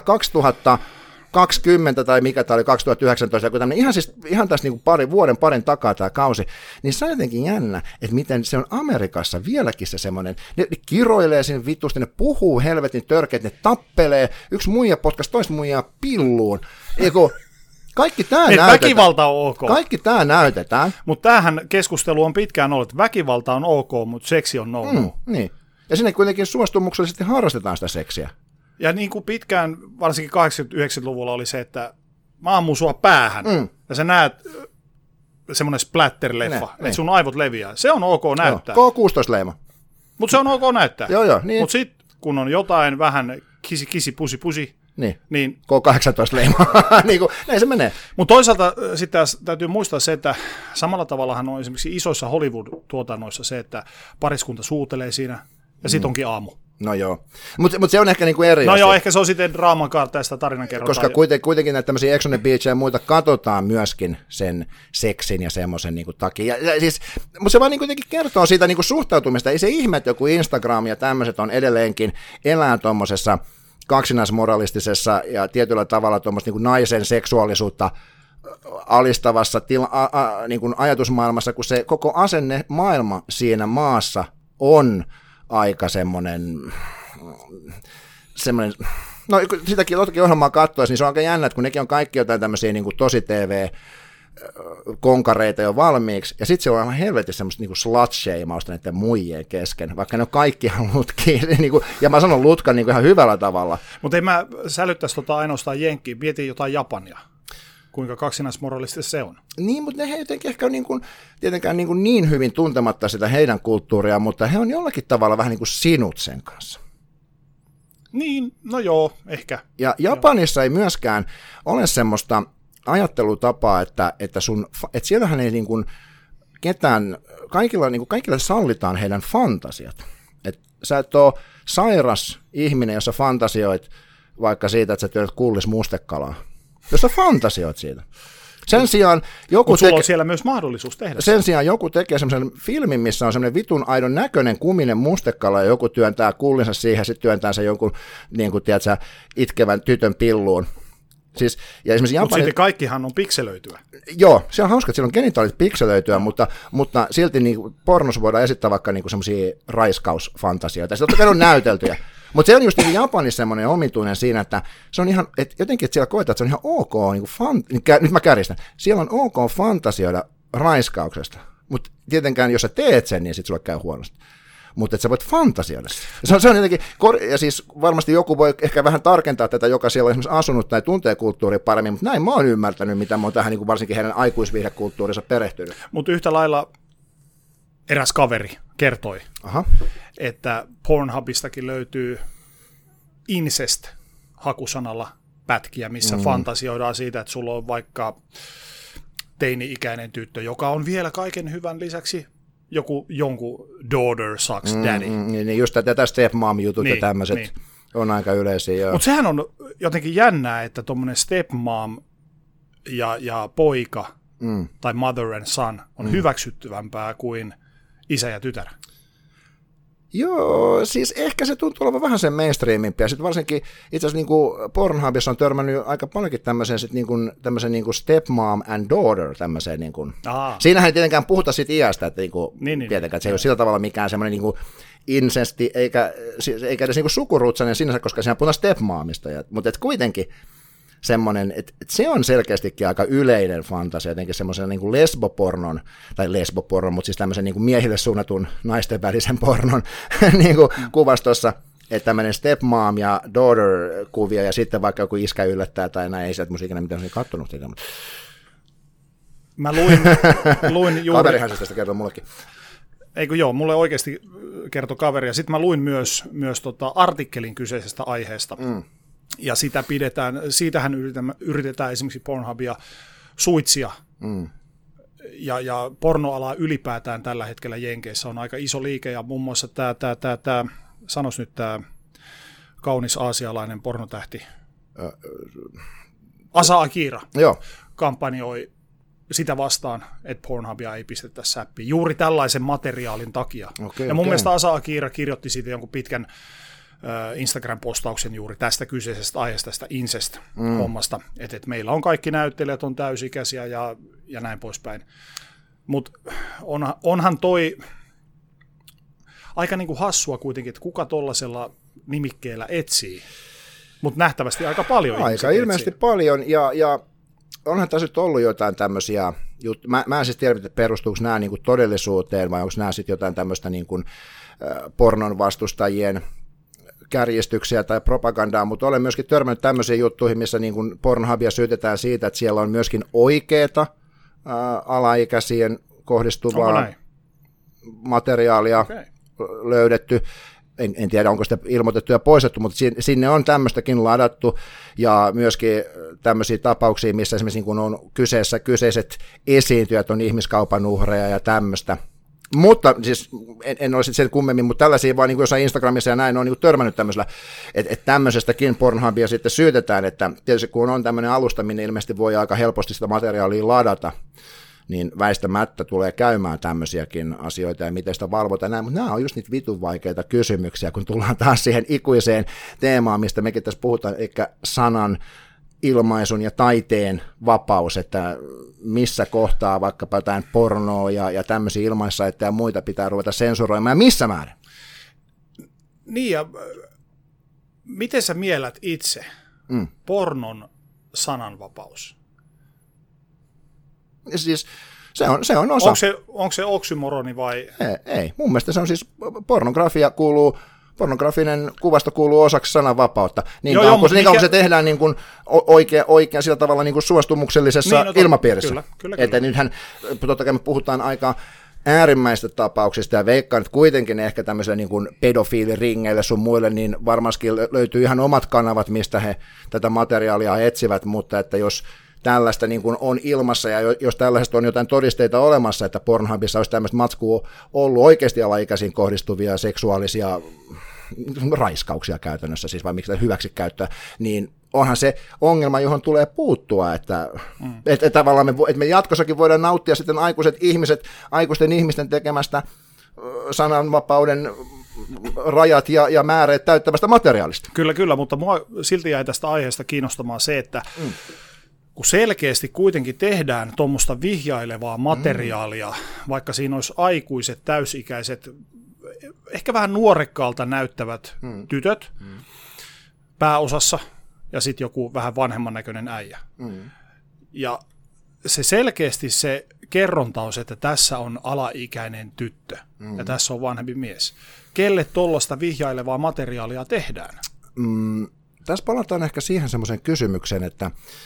2020 tai mikä tämä oli 2019, kun ihan tässä niin kuin parin takaa tämä kausi, niin se on jotenkin jännä, että miten se on Amerikassa vieläkin se semmoinen, ne kiroilee sinne vitusti, ne puhuu helvetin törkeät, ne tappelee, yksi muija potkas toista muijaa pilluun, kaikki tämä näytetään. Väkivalta on ok. Kaikki tämä näytetään. Mutta tämähän keskustelu on pitkään ollut, että väkivalta on ok, mutta seksi on no. Niin. Ja sinne kuitenkin suostumuksellisesti harrastetaan sitä seksiä. Ja niin kuin pitkään, varsinkin 80-90-luvulla oli se, että mä ammun sua päähän, ja sä näet semmoinen splatter-leffa, että sun aivot leviää. Se on ok näyttää. K16-leima. Mutta se on ok näyttää. Joo, niin. Mutta sitten, kun on jotain vähän kisi, pusi, niin K18-leima. niin kuin, näin se menee. Mutta toisaalta sitten täytyy muistaa se, että samalla tavallahan on esimerkiksi isoissa Hollywood-tuotannoissa se, että pariskunta suutelee siinä, ja sit onkin aamu. No joo, mutta se on ehkä niinku eri asia. No joo, ehkä se on sitten draaman kautta ja sitä tarinankerrontaa. Koska kuitenkin näitä tämmöisiä Ex on the Beach ja muita katsotaan myöskin sen seksin ja semmoisen niinku takia. Mutta se vaan niinku jotenkin kertoo siitä niinku suhtautumista. Ei se ihme, että joku Instagram ja tämmöiset on edelleenkin elää tuommoisessa kaksinaismoralistisessa ja tietyllä tavalla tuommoista niinku naisen seksuaalisuutta alistavassa niinku ajatusmaailmassa, kun se koko asennemaailma siinä maassa on aika semmoinen, no sitäkin ohjelmaa katsoisi, niin se on aika jännä, että kun nekin on kaikki jotain tämmöisiä niin kuin tosi TV-konkareita jo valmiiksi, ja sitten se on aivan helvetin semmoista niin kuin slut-shameausta näiden muijien kesken, vaikka ne on kaikki lutkia, niin kuin, ja mä sanon lutkan niin kuin ihan hyvällä tavalla. Mutta ei mä sälyttäisi ainoastaan jenkkiä, mietin jotain Japania. Kuinka kaksinaismoralistista se on. Niin, mutta ne jotenkin ehkä on tietenkään niin hyvin tuntematta sitä heidän kulttuuria, mutta he on jollakin tavalla vähän niin kuin sinut sen kanssa. Niin, no joo, ehkä. Ja Japanissa ei myöskään ole semmoista ajattelutapaa, että siellähän ei niin kuin ketään, kaikille sallitaan heidän fantasiat. Et sä et ole sairas ihminen, jos sä fantasioit vaikka siitä, että sä työt kullis mustekalaa. Jos sä fantasioit siitä. Sen sijaan joku sulla on siellä myös mahdollisuus tehdä. Sen sijaan joku tekee semmoisen filmin, missä on semmoinen vitun aidon näköinen kuminen mustekala, ja joku työntää kullinsa siihen, ja sitten työntää sen jonkun, niin kuin tiedätkö, itkevän tytön pilluun. Siis, mutta silti kaikkihan on pikselöityä. Joo, se on hauska, että siellä on genitaalit pikselöityä, mutta silti niin pornossa voidaan esittää vaikka niin semmoisia raiskausfantasioita. Sitten totta kai on näyteltyjä. Mutta se on just niin Japanissa semmoinen omituinen siinä, että se on ihan, että jotenkin että siellä koetaan, että se on ihan ok, nyt mä kärjistän, siellä on ok fantasioida raiskauksesta, mutta tietenkään jos sä teet sen, niin sitten sulle käy huonosti. Mutta että sä voit fantasioida sitä. Se on jotenkin, ja siis varmasti joku voi ehkä vähän tarkentaa tätä, joka siellä on esimerkiksi asunut tai tuntee kulttuuria paremmin, mutta näin mä oon ymmärtänyt, mitä mä oon tähän niin varsinkin heidän aikuisviihdekulttuurinsa perehtynyt. Mutta yhtä lailla eräs kaveri kertoi, että Pornhubistakin löytyy incest-hakusanalla pätkiä, missä fantasioidaan siitä, että sulla on vaikka teini-ikäinen tyttö, joka on vielä kaiken hyvän lisäksi jonkun daughter sucks daddy. Niin just tätä stepmom-jutut ja tämmöiset on aika yleisiä. Mutta sehän on jotenkin jännää, että tuommoinen stepmom ja poika tai mother and son on hyväksyttävämpää kuin isä ja tytär. Joo, siis ehkä se tuntuu olevan vähän sen mainstreamimpi, ja sitten varsinkin itse asiassa niin Pornhubissa on törmännyt aika paljonkin tämmöiseen niin stepmom and daughter, tämmöiseen niin kuin. Siinähän ei tietenkään puhuta siitä iästä, että tietenkään, että se ei ole sillä tavalla mikään semmoinen niin incesti, eikä edes niin sukurutsainen sinänsä, koska siinä puhutaan stepmomista, mutta kuitenkin semmoinen, että se on selkeästikin aika yleinen fantasia, jotenkin semmoisen niin kuin lesbopornon, mutta siis tämmöisen niin kuin miehille suunnatun naisten välisen pornon niin kuin kuvastossa, että tämmöinen stepmom ja daughter-kuvia, ja sitten vaikka joku iskä yllättää tai näin, ei sieltä musiikina mitään kattonut sitä. Mä luin juuri. Kaverihan se tästä kertoo mullekin. Eikö joo, mulle oikeasti kertoi kaveri, ja sitten mä luin myös artikkelin kyseisestä aiheesta. Ja siitähän yritetään esimerkiksi Pornhubia suitsia. Ja pornoala ylipäätään tällä hetkellä Jenkeissä on aika iso liike, ja muun muassa tämä sanois nyt tämä kaunis aasialainen pornotähti, Asa Akira, kampanjoi sitä vastaan, että Pornhubia ei pistetä säppiin juuri tällaisen materiaalin takia. Ja mun mielestä Asa Akira kirjoitti siitä jonkun pitkän Instagram-postauksen juuri tästä kyseisestä aiheesta, tästä incest-hommasta, että meillä on kaikki näyttelijät on täysikäisiä ja näin poispäin. Mutta onhan toi aika niinku hassua kuitenkin, että kuka tollasella nimikkeellä etsii, mutta nähtävästi aika paljon. Aika ilmeisesti paljon, ja onhan tässä nyt ollut jotain tämmöisiä juttuja. Mä en siis tiedä, että perustuuko nämä niinku todellisuuteen, vai onko nämä sitten jotain tämmöistä niinku pornon vastustajien kärjistyksiä tai propagandaa, mutta olen myöskin törmännyt tämmöisiin juttuihin, missä niin kuin Pornhubia syytetään siitä, että siellä on myöskin oikeata alaikäisien kohdistuvaa materiaalia löydetty. En tiedä, onko sitä ilmoitettu ja poistettu, mutta sinne on tämmöistäkin ladattu, ja myöskin tämmöisiä tapauksia, missä esimerkiksi niin kun on kyseiset esiintyjät on ihmiskaupan uhreja ja tämmöistä. Mutta siis en ole sen kummemmin, mutta tällaisia vaan niin kuin jossain Instagramissa ja näin on niin kuin törmännyt tämmöisellä, että tämmöisestäkin Pornhubia sitten syytetään, että tietysti kun on tämmöinen alusta, minne ilmeisesti voi aika helposti sitä materiaalia ladata, niin väistämättä tulee käymään tämmöisiäkin asioita ja miten sitä valvotaan näin, mutta nämä on just niitä vitun vaikeita kysymyksiä, kun tullaan taas siihen ikuiseen teemaan, mistä mekin tässä puhutaan, eli sanan, ilmaisun ja taiteen vapaus, että missä kohtaa vaikkapa jotain pornoa ja tämmöisiä ilmaissaitteja ja muita pitää ruveta sensuroimaan, ja missä määrin? Niin, ja miten sä mielät itse pornon sananvapaus? Siis se on osa. Onko se oksymoroni vai? Ei. Mun mielestä se on siis pornografinen kuvasto kuuluu osaksi sananvapautta. Niin kauan se tehdään niin kuin oikein sillä tavalla niin kuin suostumuksellisessa ilmapiirissä. Kyllä. Että nythän totta kai me puhutaan aika äärimmäistä tapauksista, ja veikkaan, että kuitenkin ehkä tämmöisille niin kuin pedofiiliringeille sun muille, niin varmasti löytyy ihan omat kanavat, mistä he tätä materiaalia etsivät, mutta että jos tällaista niin kuin on ilmassa, ja jos tällaisesta on jotain todisteita olemassa, että Pornhubissa olisi tämmöistä matskua ollut oikeasti alaikäisiin kohdistuvia seksuaalisia raiskauksia käytännössä, siis vai miksi hyväksikäyttöä, niin onhan se ongelma, johon tulee puuttua, että tavallaan me jatkossakin voidaan nauttia sitten aikuisten ihmisten tekemästä sananvapauden rajat ja määreet täyttävästä materiaalista. Kyllä, mutta mua silti jäi tästä aiheesta kiinnostamaan se, että kun selkeästi kuitenkin tehdään tuommoista vihjailevaa materiaalia, vaikka siinä olisi aikuiset, täysikäiset, ehkä vähän nuorekkaalta näyttävät tytöt pääosassa, ja sitten joku vähän vanhemman näköinen äijä. Ja se selkeästi se kerronta on se, että tässä on alaikäinen tyttö, ja tässä on vanhempi mies. Kelle tuollaista vihjailevaa materiaalia tehdään? Tässä palataan ehkä siihen semmoiseen kysymykseen, että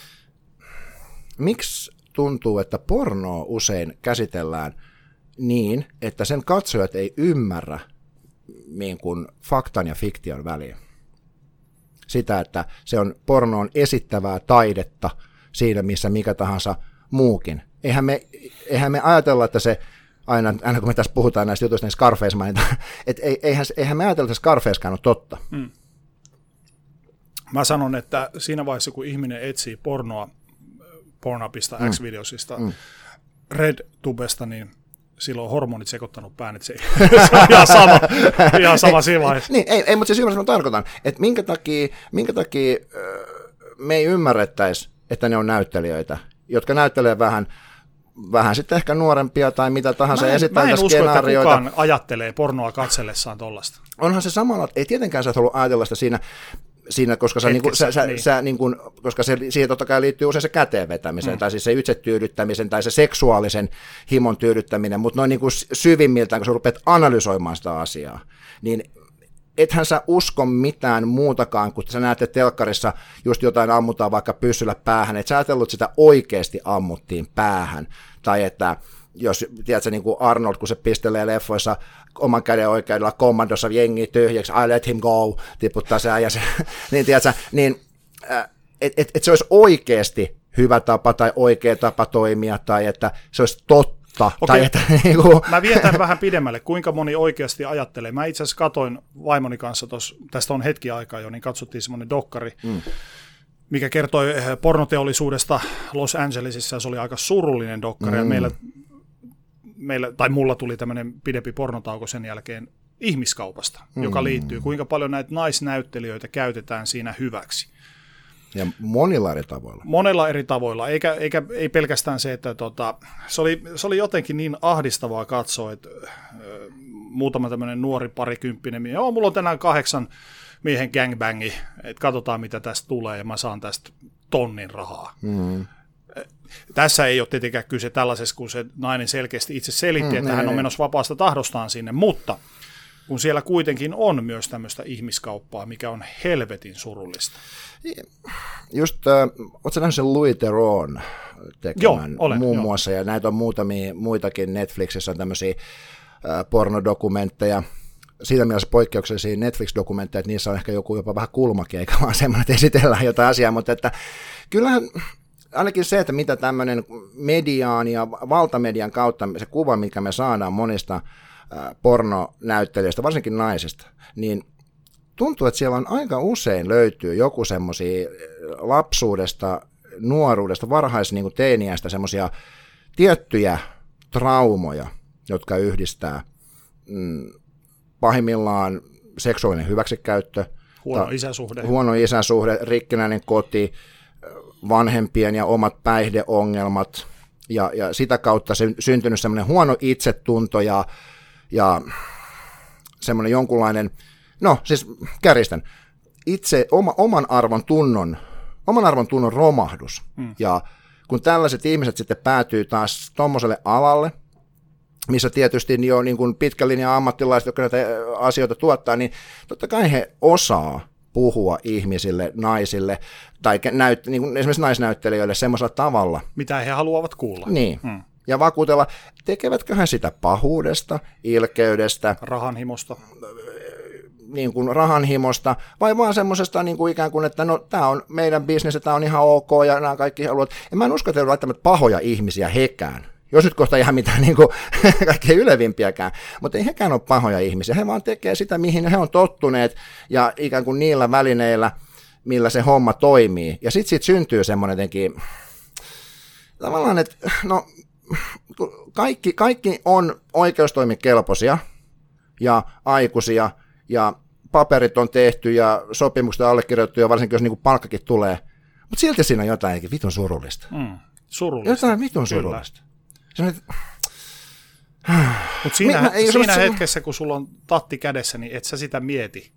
miksi tuntuu, että pornoa usein käsitellään niin, että sen katsojat ei ymmärrä niin kuin faktan ja fiktion väliä. Sitä, että se on pornoon esittävää taidetta siinä, missä mikä tahansa muukin. Eihän me ajatella, että se, aina kun me tässä puhutaan näistä jutuista, niin Scarface mainitaan, että eihän me ajatella, että Scarfacekaan on totta. Mä sanon, että siinä vaiheessa, kun ihminen etsii pornoa Pornhubista, X-videosista, RedTubesta, niin silloin on hormonit sekoittanut pään, että se on ihan sama siinä vaiheessa. Niin, ei, mutta siis ymmärrän, mitä mä tarkoitan, että minkä takia me ei ymmärrettäisi, että ne on näyttelijöitä, jotka näyttelee vähän sitten ehkä nuorempia tai mitä tahansa, esittää skenaarioita. Mä en usko, että kukaan ajattelee pornoa katsellessaan tollasta. Onhan se samalla, ei tietenkään sä et halua ajatella sitä siinä, koska koska siihen totta kai liittyy usein se käteen vetämiseen, tai siis se itsetyydyttämisen, tai se seksuaalisen himon tyydyttäminen, mutta noin niin kuin syvimmiltään, kun sä rupeat analysoimaan sitä asiaa, niin ethän sä usko mitään muutakaan, kun sä näet, että telkkarissa just jotain ammutaan vaikka pyssyllä päähän, et sä ajatellut, että sitä oikeasti ammuttiin päähän, tai että jos, tiedätkö, niin kuin Arnold, kun se pistelee leffoissa oman käden oikeudella kommandossa jengi tyhjäksi, I let him go, tiputtaa se ja se, niin tiedätkö, niin, että se olisi oikeasti hyvä tapa tai oikea tapa toimia, tai että se olisi totta. Okei. Tai että, niin kuin... Mä vietän vähän pidemmälle, kuinka moni oikeasti ajattelee. Mä itse asiassa katoin vaimoni kanssa, tästä on hetki aikaa jo, niin katsottiin semmoinen dokkari, mikä kertoi pornoteollisuudesta Los Angelesissa, ja se oli aika surullinen dokkari, ja meillä, tai mulla tuli tämmöinen pidempi pornotauko sen jälkeen ihmiskaupasta, joka liittyy, kuinka paljon näitä naisnäyttelijöitä käytetään siinä hyväksi. Ja monilla eri tavoilla. Monella eri tavoilla, ei pelkästään se, että se oli jotenkin niin ahdistavaa katsoa, että muutama tämmöinen nuori parikymppinen, mulla on tänään 8 miehen gangbangi, että katsotaan mitä tästä tulee, ja mä saan tästä tonnin rahaa. Tässä ei ole tietenkään kyse tällaisessa, kun se nainen selkeästi itse selitti, että hän on menossa vapaasta tahdostaan sinne, mutta kun siellä kuitenkin on myös tämmöistä ihmiskauppaa, mikä on helvetin surullista. Just, ootko nähnyt sen Louis Theron tekemän muun muassa, ja näitä on muutamia muitakin Netflixissä on tämmöisiä pornodokumentteja, siitä mielessä poikkeuksellisia Netflix-dokumentteja, että niissä on ehkä joku jopa vähän kulmakin, eikä vaan semmoinen, että esitellään jotain asiaa, mutta että kyllähän ainakin se, että mitä tämmöinen mediaan ja valtamedian kautta se kuva, mikä me saadaan monista pornonäyttelijöistä, varsinkin naisista, niin tuntuu, että siellä on aika usein löytyy joku semmoisia lapsuudesta, nuoruudesta, teiniästä semmoisia tiettyjä traumoja, jotka yhdistää pahimmillaan seksuaalinen hyväksikäyttö, huono isäsuhde, rikkinäinen koti, vanhempien ja omat päihdeongelmat, ja sitä kautta syntynyt semmoinen huono itsetunto ja semmoinen jonkunlainen, no siis kärjistän, oman arvon tunnon romahdus. Ja kun tällaiset ihmiset sitten päätyy taas tommoselle alalle, missä tietysti jo niin kuin pitkän linjan ammattilaiset, jotka näitä asioita tuottaa, niin totta kai he osaa puhua ihmisille, naisille tai niin kuin esimerkiksi naisnäyttelijöille semmoisella tavalla. Mitä he haluavat kuulla. Niin. Ja vakuutella, tekevätkö he sitä pahuudesta, ilkeydestä, rahanhimosta, niin kuin rahanhimosta, vai vaan semmoisesta niin kuin ikään kuin, että no tämä on meidän bisnes ja tämä on ihan ok ja nämä kaikki haluat. Ja mä en usko, että on välttämättä pahoja ihmisiä hekään. Jos nyt kohta ihan mitään niin kuin, kaikkein ylevimpiäkään, mutta ei hekään ole pahoja ihmisiä. He vaan tekee sitä, mihin he on tottuneet ja ikään kuin niillä välineillä, millä se homma toimii. Ja sitten siitä syntyy semmoinen jotenkin, tavallaan, että no, kaikki on oikeustoimikelpoisia ja aikuisia ja paperit on tehty ja sopimukset on allekirjoitettu ja varsinkin jos niin kuin palkkakin tulee. Mutta silti siinä on jotain vitun surullista. Surullista. Jotain vitun surullista. Mutta siinä hetkessä, kun sulla on tatti kädessä, niin et sä sitä mieti.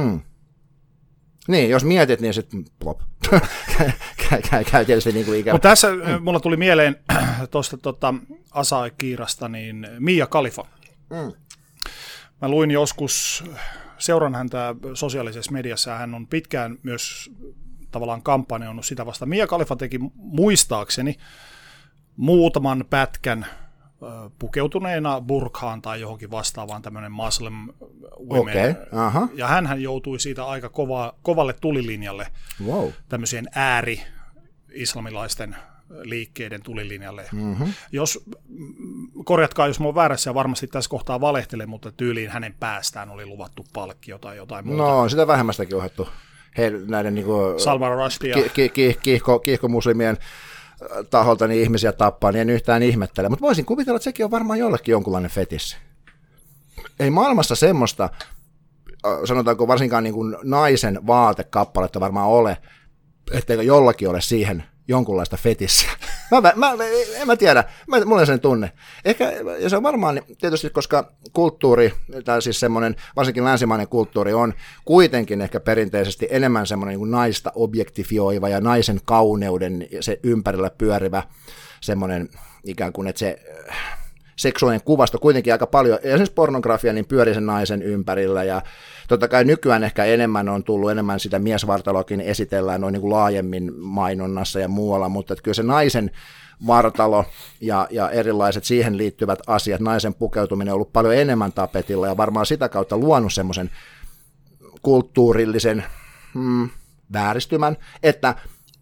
Niin, jos mietit, niin sitten plop. käy tietysti niin kuin ikävä. Mutta tässä mulla tuli mieleen tuosta Asa Kiirasta, niin Mia Khalifa. Mä luin joskus, seuran häntä sosiaalisessa mediassa, ja hän on pitkään myös tavallaan kampanjoinut sitä vastaan. Mia Khalifa teki muistaakseni muutaman pätkän pukeutuneena burkhaan tai johonkin vastaavaan tämmöinen Muslim women. Ja hänhän joutui siitä aika kovalle tulilinjalle, tämmöiseen ääri-islamilaisten liikkeiden tulilinjalle. Korjatkaa, jos mä oon väärässä ja varmasti tässä kohtaa valehtelen, mutta tyyliin hänen päästään oli luvattu palkkio tai jotain muuta. No, sitä vähemmästäkin ohjattu. Näiden niinku Salman Rushdie kiihkomuslimien taholta niin ihmisiä tappaa, niin en yhtään ihmettele. Mutta voisin kuvitella, että sekin on varmaan jollekin jonkunlainen fetissi. Ei maailmassa semmoista, sanotaanko varsinkaan niin kuin naisen vaatekappaletta varmaan ole, etteikö jollakin ole siihen jonkunlaista fetissiä. En mä tiedä, mulla ei sen tunne. Ehkä, ja se on varmaan tietysti, koska kulttuuri, tai siis semmoinen, varsinkin länsimainen kulttuuri on kuitenkin ehkä perinteisesti enemmän semmoinen niin kuin naista objektifioiva ja naisen kauneuden se ympärillä pyörivä semmoinen ikään kuin, että se seksuaalinen kuvasto kuitenkin aika paljon, esimerkiksi pornografia, niin pyörii sen naisen ympärillä, ja totta kai nykyään ehkä enemmän on tullut, enemmän sitä miesvartaloakin esitellään noin niin kuin laajemmin mainonnassa ja muualla, mutta että kyllä se naisen vartalo ja erilaiset siihen liittyvät asiat, naisen pukeutuminen on ollut paljon enemmän tapetilla, ja varmaan sitä kautta luonut semmoisen kulttuurillisen vääristymän, että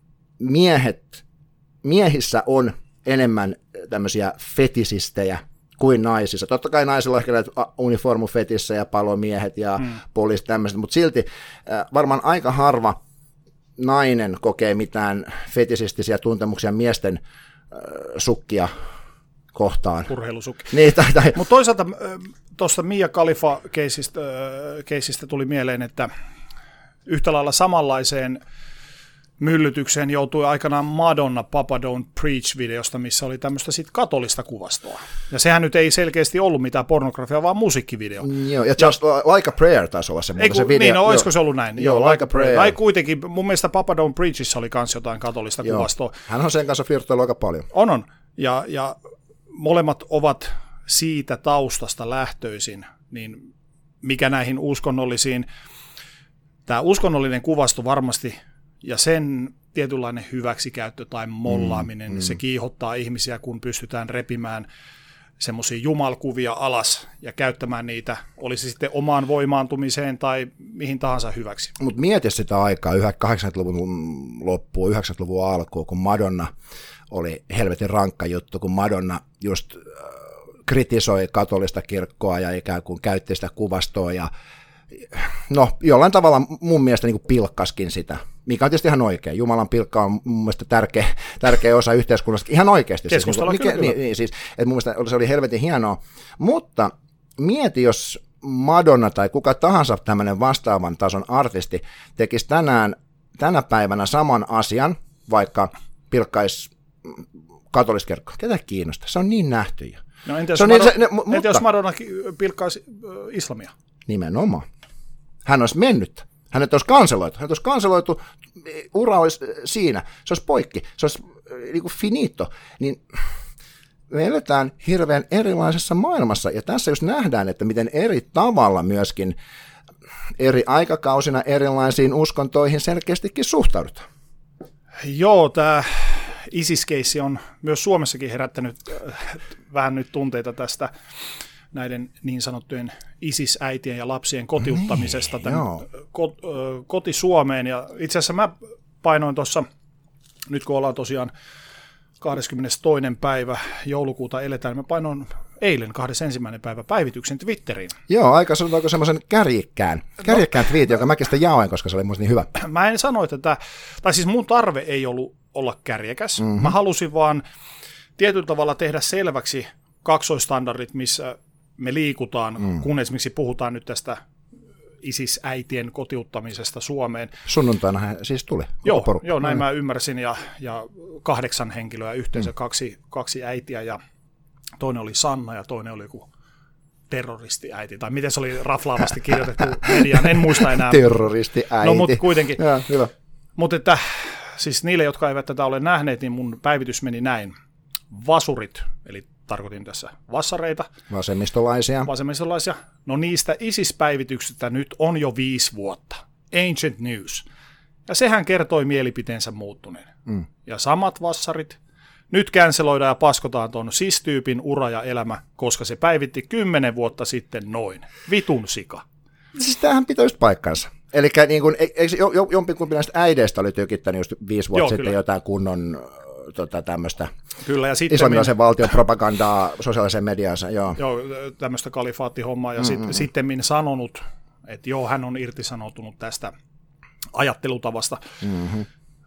miehissä on enemmän tämmöisiä fetisistejä kuin naisissa. Totta kai naisilla on ehkä näitä uniformufetissä ja palomiehet ja poliisit tämmöiset, mutta silti varmaan aika harva nainen kokee mitään fetisistisiä tuntemuksia miesten sukkia kohtaan. Urheilusukki. Niin, mutta toisaalta tuosta Mia Khalifa-keisistä tuli mieleen, että yhtä lailla samanlaiseen myllytykseen joutui aikanaan Madonna Papa Don't Preach-videosta, missä oli tämmöistä sit katolista kuvastoa. Ja sehän nyt ei selkeästi ollut mitään pornografiaa, vaan musiikkivideo. Joo, ja Just Like a Prayer taisi olla se video. Niin, olisiko se ollut näin? Joo, Like a Prayer. Tai kuitenkin, mun mielestä Papa Don't Preachissa oli myös jotain katolista kuvastoa. Hän on sen kanssa flirttailu aika paljon. On. Ja molemmat ovat siitä taustasta lähtöisin, niin mikä näihin uskonnollisiin, tämä uskonnollinen kuvasto varmasti, ja sen tietynlainen hyväksikäyttö tai mollaaminen, se kiihottaa ihmisiä, kun pystytään repimään semmoisia jumalkuvia alas ja käyttämään niitä, olisi sitten omaan voimaantumiseen tai mihin tahansa hyväksi. Mutta mieti sitä aikaa, 80-luvun loppuun, 90-luvun alkuun, kun Madonna oli helvetin rankka juttu, kun Madonna just kritisoi katolista kirkkoa ja ikään kuin käytti sitä kuvastoa ja no, jollain tavalla mun mielestä niin kuin pilkkaskin sitä, mikä on tietysti ihan oikein. Jumalan pilkka on mun mielestä tärkeä osa yhteiskunnasta, ihan oikeasti. Keskustella siis, niin, siis, että mun mielestä se oli helvetin hienoa, mutta mieti, jos Madonna tai kuka tahansa tämmöinen vastaavan tason artisti tekisi tänä päivänä saman asian, vaikka pilkkaisi katoliskirkkoa. Ketä kiinnostaa? Se on niin nähty jo. No entä jos Madonna pilkkaisi islamia? Nimenomaan. Hän olisi mennyt. Hänet olisi kanseloitu, ura olisi siinä, se olisi poikki, se olisi niin kuin finito. Niin me eletään hirveän erilaisessa maailmassa, ja tässä just nähdään, että miten eri tavalla myöskin eri aikakausina erilaisiin uskontoihin selkeästikin suhtaudutaan. Joo, tämä ISIS-keissi on myös Suomessakin herättänyt vähän nyt tunteita tästä näiden niin sanottujen ISIS-äitien ja lapsien kotiuttamisesta koti Suomeen. Ja itse asiassa mä painoin tuossa, nyt kun ollaan tosiaan 22. päivä joulukuuta eletään, niin mä painoin eilen 21. päivä päivityksen Twitteriin. Joo, aika sanotaanko semmoisen kärjikkään twiitin, joka mäkin sitä jaoin, koska se oli musta niin hyvä. Mä en sano, että tai siis mun tarve ei ollut olla kärjekäs. Mm-hmm. Mä halusin vaan tietyllä tavalla tehdä selväksi kaksoistandardit, missä me liikutaan, kun esimerkiksi puhutaan nyt tästä ISIS-äitien kotiuttamisesta Suomeen. Sunnuntaina siis tuli. Joo, näin mä ymmärsin, ja 8 henkilöä, yhteensä kaksi äitiä, ja toinen oli Sanna, ja toinen oli joku terroristiäiti, tai miten se oli raflaavasti kirjoitettu mediaan, en muista enää. Terroristiäiti. No, mutta kuitenkin. Ja, hyvä. Mutta että, siis niille, jotka eivät tätä ole nähneet, niin mun päivitys meni näin. Vasurit, eli tarkoitin tässä vassareita. Vasemmistolaisia. No niistä ISIS-päivityksistä nyt on jo 5 vuotta. Ancient news. Ja sehän kertoi mielipiteensä muuttuneen. Ja samat vassarit. Nyt canceloidaan ja paskotaan tuon sis-tyypin ura ja elämä, koska se päivitti 10 vuotta sitten noin. Vitun sika. Siis tämähän pitää just paikkansa. Eli niin jompikumpi näistä äideistä oli tykittänyt just 5 vuotta sitten kyllä. Jotain kunnon tämmöistä islamilaisen valtion propagandaa sosiaaliseen mediaansa. Joo, tämmöistä kalifaattihommaa ja sittemmin sanonut, että joo, hän on irtisanoutunut tästä ajattelutavasta. Mm-hmm.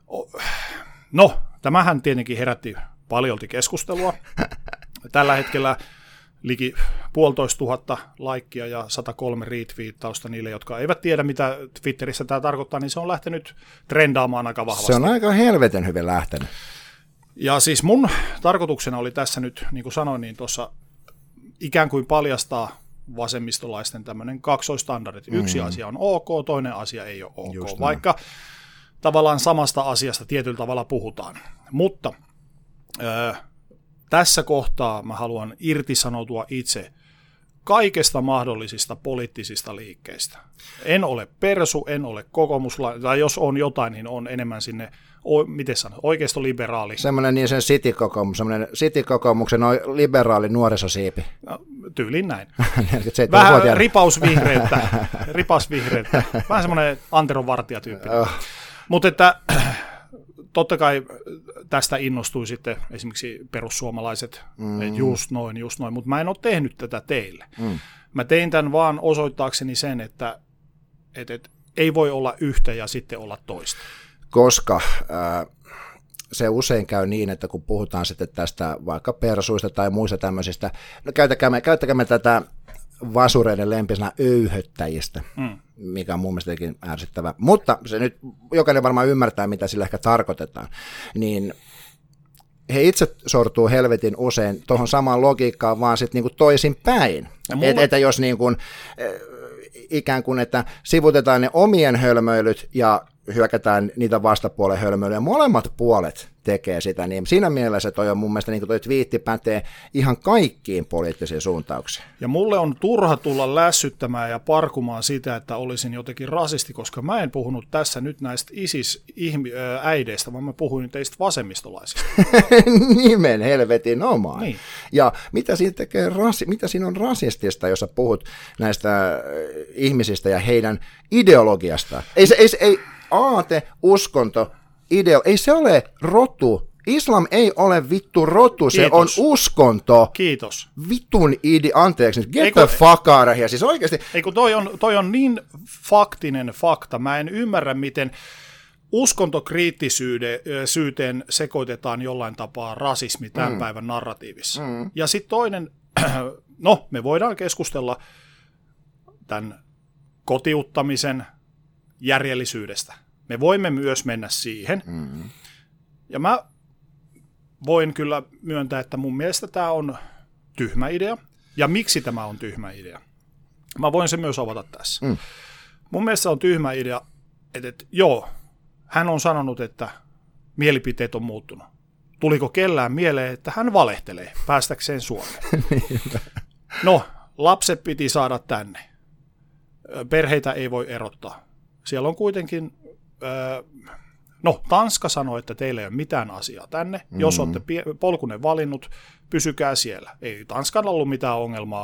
No, tämähän tietenkin herätti paljolti keskustelua. Tällä hetkellä liki 1,500 laikkia ja 103 retweettausta niille, jotka eivät tiedä, mitä Twitterissä tämä tarkoittaa, niin se on lähtenyt trendaamaan aika vahvasti. Se on aika helvetin hyvin lähtenyt. Ja siis mun tarkoituksena oli tässä nyt, niin kuin sanoin, niin tuossa ikään kuin paljastaa vasemmistolaisten tämmöinen kaksoistandardit. Yksi asia on ok, toinen asia ei ole ok, vaikka tavallaan samasta asiasta tietyllä tavalla puhutaan. Mutta tässä kohtaa mä haluan irtisanoutua itse kaikesta mahdollisista poliittisista liikkeistä. En ole persu, en ole kokoomuslainen, tai jos on jotain, niin on enemmän sinne, miten sanot, oikeistoliberaali. Semmoinen niin sen City-kokoomuksen liberaali nuorisosiipi. No, tyyliin näin. Vähän ripasvihreyttä. Vähän semmoinen Antero Vartija-tyyppi. Mutta että totta kai tästä innostui sitten esimerkiksi perussuomalaiset, just noin, mutta mä en ole tehnyt tätä teille. Mä tein tämän vaan osoittaakseni sen, että ei voi olla yhtä ja sitten olla toista. Koska se usein käy niin, että kun puhutaan sitten tästä vaikka persuista tai muista tämmöisistä, no käyttäkäämme tätä vasureiden lempisenä öyhöttäjistä, mikä on mun mielestäkin ärsyttävä. Mutta se nyt, jokainen varmaan ymmärtää, mitä sillä ehkä tarkoitetaan, niin he itse sortuu helvetin usein tuohon samaan logiikkaan, vaan sitten niinku toisin päin. Että jos niinku, ikään kuin, että sivutetaan ne omien hölmöilyt ja hyökätään niitä vastapuolen hölmöilyjä. Molemmat puolet tekee sitä, niin siinä mielessä toi on mun mielestä, niin kuin toi twiitti pätee ihan kaikkiin poliittisiin suuntauksiin. Ja mulle on turha tulla lässyttämään ja parkumaan sitä, että olisin jotenkin rasisti, koska mä en puhunut tässä nyt näistä ISIS-äideistä, vaan mä puhuin teistä vasemmistolaisista. Nimen helvetin omaan. Niin. Ja mitä siinä on rasistista, jos sä puhut näistä ihmisistä ja heidän ideologiasta? Ei aate, uskonto, ei se ole rotu. Islam ei ole vittu rotu, se on uskonto. Kiitos. Vittun anteeksi, get the fuck out of here. Siis oikeasti. Ei kun toi on niin faktinen fakta. Mä en ymmärrä, miten uskontokriittisyyteen sekoitetaan jollain tapaa rasismi tämän päivän narratiivissa. Ja sitten toinen, no me voidaan keskustella tämän kotiuttamisen järjellisyydestä. Me voimme myös mennä siihen. Ja mä voin kyllä myöntää, että mun mielestä tämä on tyhmä idea. Ja miksi tämä on tyhmä idea? Mä voin sen myös avata tässä. Mun mielestä on tyhmä idea, että joo, hän on sanonut, että mielipiteet on muuttunut. Tuliko kellään mieleen, että hän valehtelee päästäkseen Suomeen? No, lapset piti saada tänne. Perheitä ei voi erottaa. Siellä on kuitenkin, Tanska sanoi, että teillä ei ole mitään asiaa tänne. Jos olette polkunne valinnut, pysykää siellä. Ei Tanskalla ollut mitään ongelmaa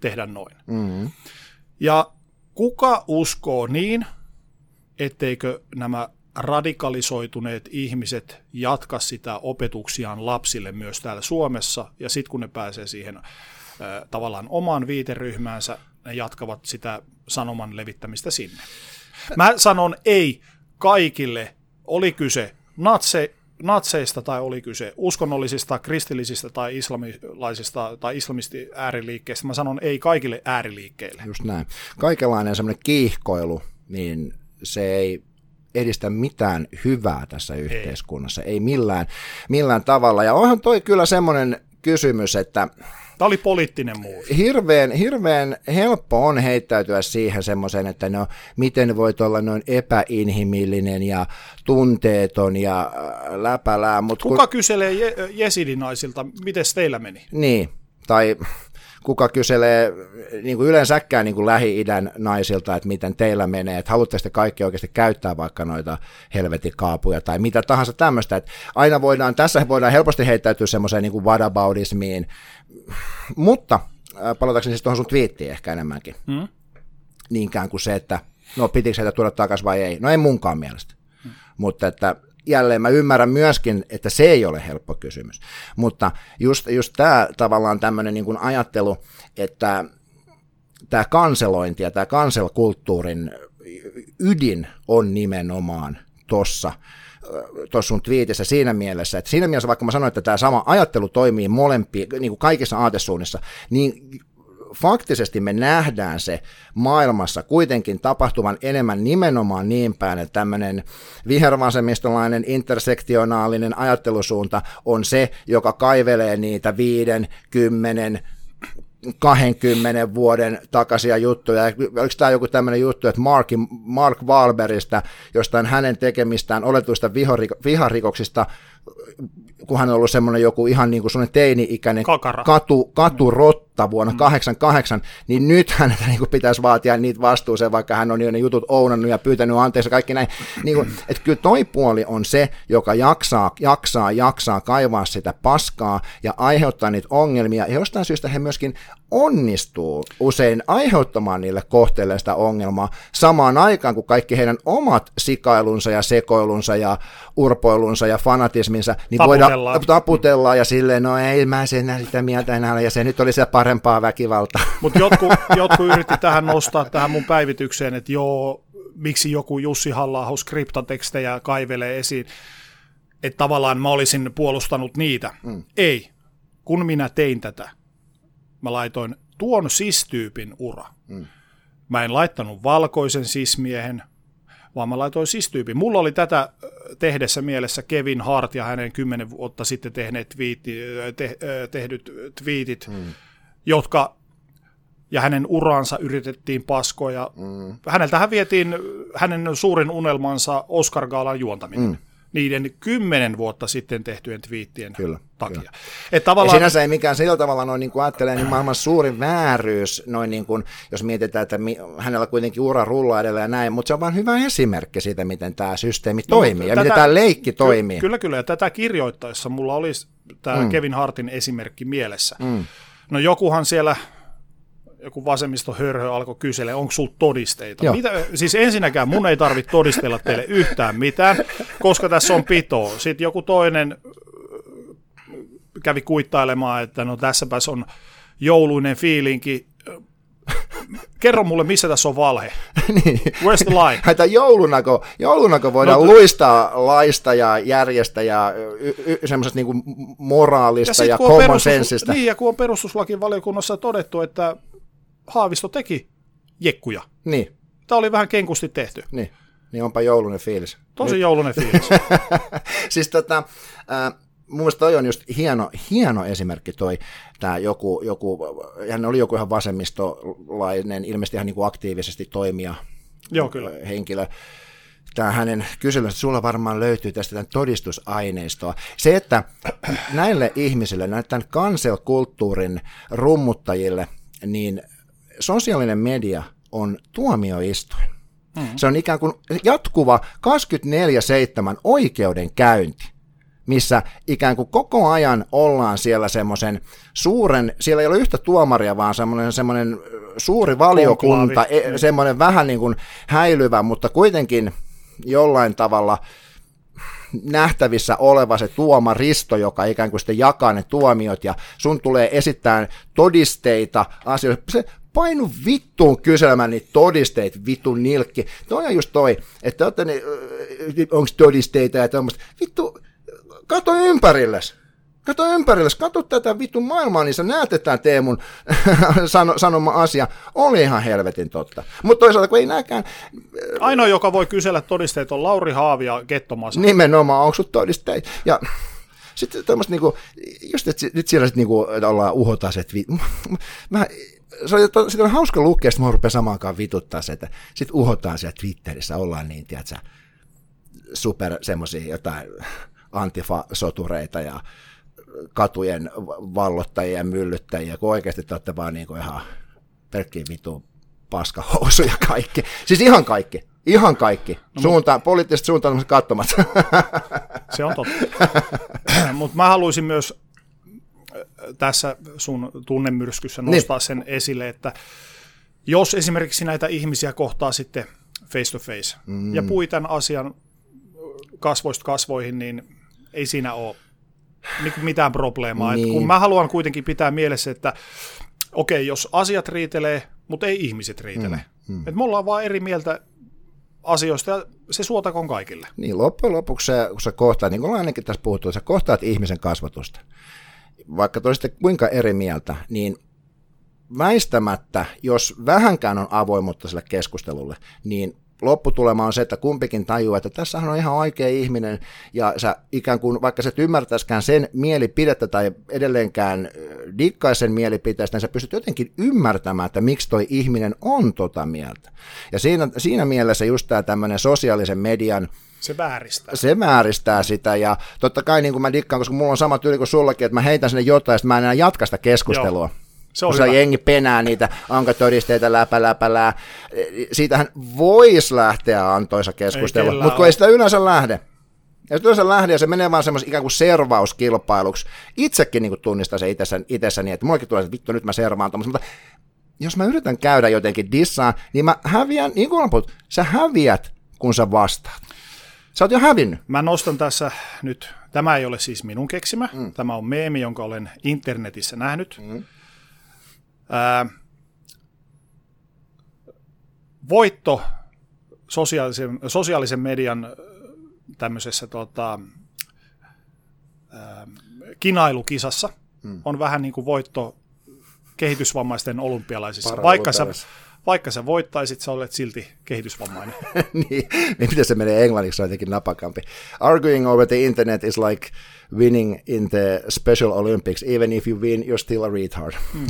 tehdä noin. Mm-hmm. Ja kuka uskoo niin, etteikö nämä radikalisoituneet ihmiset jatka sitä opetuksiaan lapsille myös täällä Suomessa, ja sitten kun ne pääsee siihen tavallaan omaan viiteryhmäänsä, ne jatkavat sitä sanoman levittämistä sinne. Mä sanon ei kaikille, oli kyse natseista tai oli kyse uskonnollisista, kristillisistä tai islamilaisista tai islamisti-ääriliikkeistä. Mä sanon ei kaikille ääriliikkeille. Just näin. Kaikenlainen semmoinen kiihkoilu, niin se ei edistä mitään hyvää tässä yhteiskunnassa. Ei millään tavalla. Ja onhan toi kyllä semmoinen kysymys, että tämä oli poliittinen muutos. Hirveän helppo on heittäytyä siihen semmoiseen, että no, miten voit olla noin epäinhimillinen ja tunteeton ja läpälää. Kuka kyselee jesidinaisilta, miten teillä meni? Niin, tai kuka kyselee niin kuin yleensäkään niin kuin Lähi-idän naisilta, että miten teillä menee, että haluatteko te kaikki oikeasti käyttää vaikka noita helvetikaapuja tai mitä tahansa tämmöistä, että aina tässä voidaan helposti heittäytyä semmoiseen niin kuin whataboutismiin, mutta palatakseni siis tuohon sun twiittiin ehkä enemmänkin, niinkään kuin se, että no pitikö heitä tuoda takaisin vai ei, no ei munkaan mielestä, mutta että jälleen mä ymmärrän myöskin, että se ei ole helppo kysymys, mutta just tämä tavallaan tämmöinen niin kuin ajattelu, että tämä kanselointi ja tämä cancel-kulttuurin ydin on nimenomaan tuossa sun twiitissä siinä mielessä, että siinä mielessä vaikka mä sanoin, että tämä sama ajattelu toimii molempia, niin kuin kaikissa aatesuunnissa, niin faktisesti me nähdään se maailmassa kuitenkin tapahtuvan enemmän nimenomaan niin päin, että tämmöinen vihervasemmistolainen intersektionaalinen ajattelusuunta on se, joka kaivelee niitä 5, 10, 20 vuoden takaisia juttuja. Oliko tämä joku tämmöinen juttu, että Mark Wahlbergistä, jostain hänen tekemistään oletuista viharikoksista, kun hän on ollut semmoinen joku ihan niin kuin semmoinen teini-ikäinen katurotta vuonna 1988, niin nyt häneltä niin kuin pitäisi vaatia niitä vastuuseen, vaikka hän on jo ne jutut ounannut ja pyytänyt anteeksi ja kaikki näin. Niin kuin, että kyllä toi puoli on se, joka jaksaa kaivaa sitä paskaa ja aiheuttaa niitä ongelmia, ja jostain syystä he myöskin onnistuu usein aiheuttamaan niille kohteille sitä ongelmaa samaan aikaan, kun kaikki heidän omat sikailunsa ja sekoilunsa ja urpoilunsa ja fanatisminsa, niin voidaan taputellaan ja silleen, no ei mä sen sitä mieltä enää, ja se nyt oli se parempaa väkivaltaa. Mutta jotkut yritti tähän nostaa tähän mun päivitykseen, että joo, miksi joku Jussi Halla-aho skriptatekstejä kaivelee esiin, että tavallaan mä olisin puolustanut niitä. Ei, kun minä tein tätä, mä laitoin tuon sis-tyypin ura. Mä en laittanut valkoisen sis-miehen, vaan mä laitoin sis-tyypin. Mulla oli tätä tehdessä mielessä Kevin Hart ja hänen 10 vuotta sitten tehdyt twiitit, jotka, ja hänen uraansa yritettiin paskoja. Häneltähän vietiin hänen suurin unelmansa Oscar-gaalan juontaminen. Niiden 10 vuotta sitten tehtyjen twiittien takia. Kyllä. Tavallaan sinänsä ei mikään sillä tavalla noin niin kuin ajattelee, niin maailman suurin vääryys, noin niin kuin, jos mietitään, että hänellä kuitenkin ura rullaa edelleen ja näin, mutta se on vain hyvä esimerkki siitä, miten tämä systeemi toimii ja miten tämä leikki toimii. Kyllä, ja tätä kirjoittaessa mulla olisi tämä Kevin Hartin esimerkki mielessä. No jokuhan siellä, joku vasemmistohörhö alkoi kyselemään, onko sulla todisteita? Siis ensinnäkään mun ei tarvitse todistella teille yhtään mitään, koska tässä on pitoa. Sitten joku toinen kävi kuittailemaan, että no tässäpäs on jouluinen fiilinki. Kerro mulle, missä tässä on valhe. Niin. Where's the line? Että joulunako voidaan luistaa laista ja järjestä ja semmoisesta niin kuin moraalista ja common sensistä. Niin, ja kun on perustuslakivaliokunnassa todettu, että Haavisto teki jekkuja. Niin. Tämä oli vähän kenkusti tehty. Niin onpa joulunen fiilis. Tosi joulunen fiilis. Siis mun mielestä toi on just hieno esimerkki toi, tämä joku, hän oli joku ihan vasemmistolainen, ilmeisesti ihan niin kuin aktiivisesti toimija. Joo, kyllä. Henkilö. Tämä hänen kyselynsä, sulla varmaan löytyy tästä tämän todistusaineistoa. Se, että näille ihmisille, tämän cancel-kulttuurin rummuttajille, niin sosiaalinen media on tuomioistuin. Se on ikään kuin jatkuva 24/7 oikeudenkäynti. missä ikään kuin koko ajan ollaan siellä semmoisen suuren, siellä ei ole yhtä tuomaria, vaan semmoinen suuri valiokunta, semmoinen vähän niin kuin häilyvä, mutta kuitenkin jollain tavalla nähtävissä oleva se tuomaristo, joka ikään kuin sitten jakaa ne tuomiot, ja sun tulee esittää todisteita asioita. Se painu vittuun kyselemään niitä todisteita, vitun nilkki. Toi on just toi, että onko todisteita ja tämmöistä. Vittu, kato ympärilles. Kato tätä vitun maailmaa, niin sä näet, että tämä Teemun sanoma asia oli ihan helvetin totta. Mutta toisaalta, kun ei nääkään... Ainoa, joka voi kysellä todisteet, on Lauri Haavi ja Ketto Masa. Nimenomaan, onko sun todisteet? Ja sitten tämmöistä niinku, just että nyt siellä sitten niinku, ollaan uhotaan se, että se on hauska lukea, että mä rupean samaankaan vituttaa se, että sitten uhotaan siellä Twitterissä, ollaan niin, tiedätkö, super semmoisia jotain antifa-sotureita ja katujen vallottajia ja myllyttäjiä, kun oikeasti te olette vaan niin kuin ihan pelkkiä vitun paskahousuja kaikki. Siis ihan kaikki. Poliittiset suuntautumiset katsomatta. Se on totta. Mutta mä haluaisin myös tässä sun tunnemyrskyssä nostaa sen esille, että jos esimerkiksi näitä ihmisiä kohtaa sitten face to face ja pui tämän asian kasvoista kasvoihin, niin ei siinä ole mitään probleemaa. Niin. Kun mä haluan kuitenkin pitää mielessä, että okei, jos asiat riitelee, mutta ei ihmiset riitele. Että me ollaan vaan eri mieltä asioista ja se suotakoon kaikille. Niin loppujen lopuksi kun sä kohtaat, niin kuin ollaan ainakin tässä puhuttu, sä kohtaat ihmisen kasvatusta. Vaikka toisitte kuinka eri mieltä, niin väistämättä, jos vähänkään on avoimuutta sille keskustelulle, niin lopputulema on se, että kumpikin tajuu, että tässähän on ihan oikea ihminen, ja sä ikään kuin, vaikka sä et ymmärtäisikään sen mielipidettä tai edelleenkään dikkaisi sen mielipiteestä, niin sä pystyt jotenkin ymmärtämään, että miksi toi ihminen on tota mieltä. Ja siinä mielessä just tämä tämmöinen sosiaalisen median Se vääristää sitä, ja totta kai niin kuin mä dikkaan, koska mulla on sama tyyli kuin sullakin, että mä heitän sinne jotain, ja sitten mä en enää jatka sitä keskustelua. Joo. Kun se jengi penää niitä ankatodisteita läpälää, siitähän voisi lähteä antoisa keskustella, mutta kun ei sitä yleensä lähde. Ja se menee vaan semmoisen ikään kuin servauskilpailuksi. Itsekin niin kuin tunnistaa se itsessäni, että mullekin tulee, että vittu nyt mä servaan tuommoista, mutta jos mä yritän käydä jotenkin dissaan, niin mä häviän, niin kuin on puhuttu, sä häviät, kun sä vastaat. Sä oot jo hävinnyt. Mä nostan tässä nyt, tämä ei ole siis minun keksimä, tämä on meemi, jonka olen internetissä nähnyt. Voitto sosiaalisen median tämmöisessä kinailukisassa on vähän niin kuin voitto kehitysvammaisten olympialaisissa. Vaikka sä voittaisit, sä olet silti kehitysvammainen. Niin, miten se menee englanniksi, on jotenkin napakampi. Arguing over the internet is like winning in the Special Olympics. Even if you win, you're still a retard.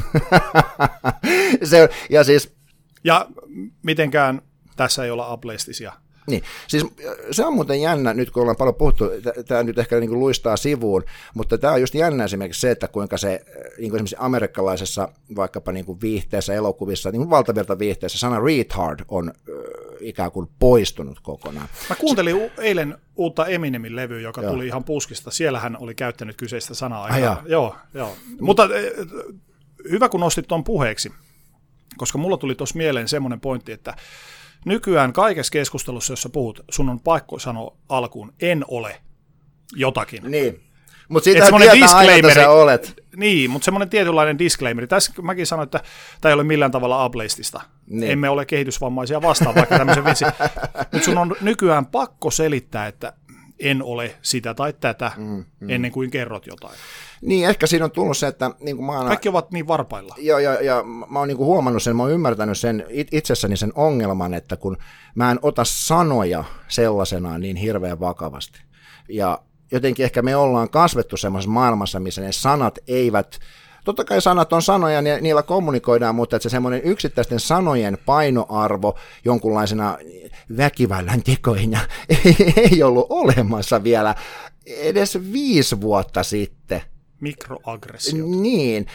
Ja mitenkään tässä ei olla ableistisia. Niin, siis se on muuten jännä, nyt kun ollaan paljon puhuttu, tämä nyt ehkä niin kuin luistaa sivuun, mutta tämä on just jännä esimerkiksi se, että kuinka se niin kuin esimerkiksi amerikkalaisessa vaikkapa niin kuin viihteessä, elokuvissa, niin kuin valtavirtaviihteessä sana retard on ikään kuin poistunut kokonaan. Mä kuuntelin eilen uutta Eminemin levyä, joka tuli ihan puskista. Siellä hän oli käyttänyt kyseistä sanaa. Joo. Mutta hyvä, kun nostit tuon puheeksi, koska mulla tuli tuossa mieleen semmoinen pointti, että nykyään kaikessa keskustelussa, jossa puhut, sun on pakko sanoa alkuun, en ole jotakin. Niin, mutta siitä tietää aina, että sä olet. Niin, mutta semmoinen tietynlainen disclaimer. Tässä mäkin sanoin, että tämä ei ole millään tavalla ableistista. Niin. Emme ole kehitysvammaisia vastaan, vaikka tämmöisen vitsi. Mutta sun on nykyään pakko selittää, että en ole sitä tai tätä, ennen kuin kerrot jotain. Niin, ehkä siinä on tullut se, että niin kuin kaikki ovat niin varpailla. Joo, ja mä oon niin kuin huomannut sen, mä oon ymmärtänyt sen itsessäni sen ongelman, että kun mä en ota sanoja sellaisenaan niin hirveän vakavasti. Ja jotenkin ehkä me ollaan kasvettu semmoisessa maailmassa, missä ne sanat eivät, totta kai sanat on sanoja, ja niillä kommunikoidaan, mutta että se semmoinen yksittäisten sanojen painoarvo jonkunlaisena väkivallan tekoina ei ollut olemassa vielä edes 5 vuotta sitten. Mikroaggressiot. Niin.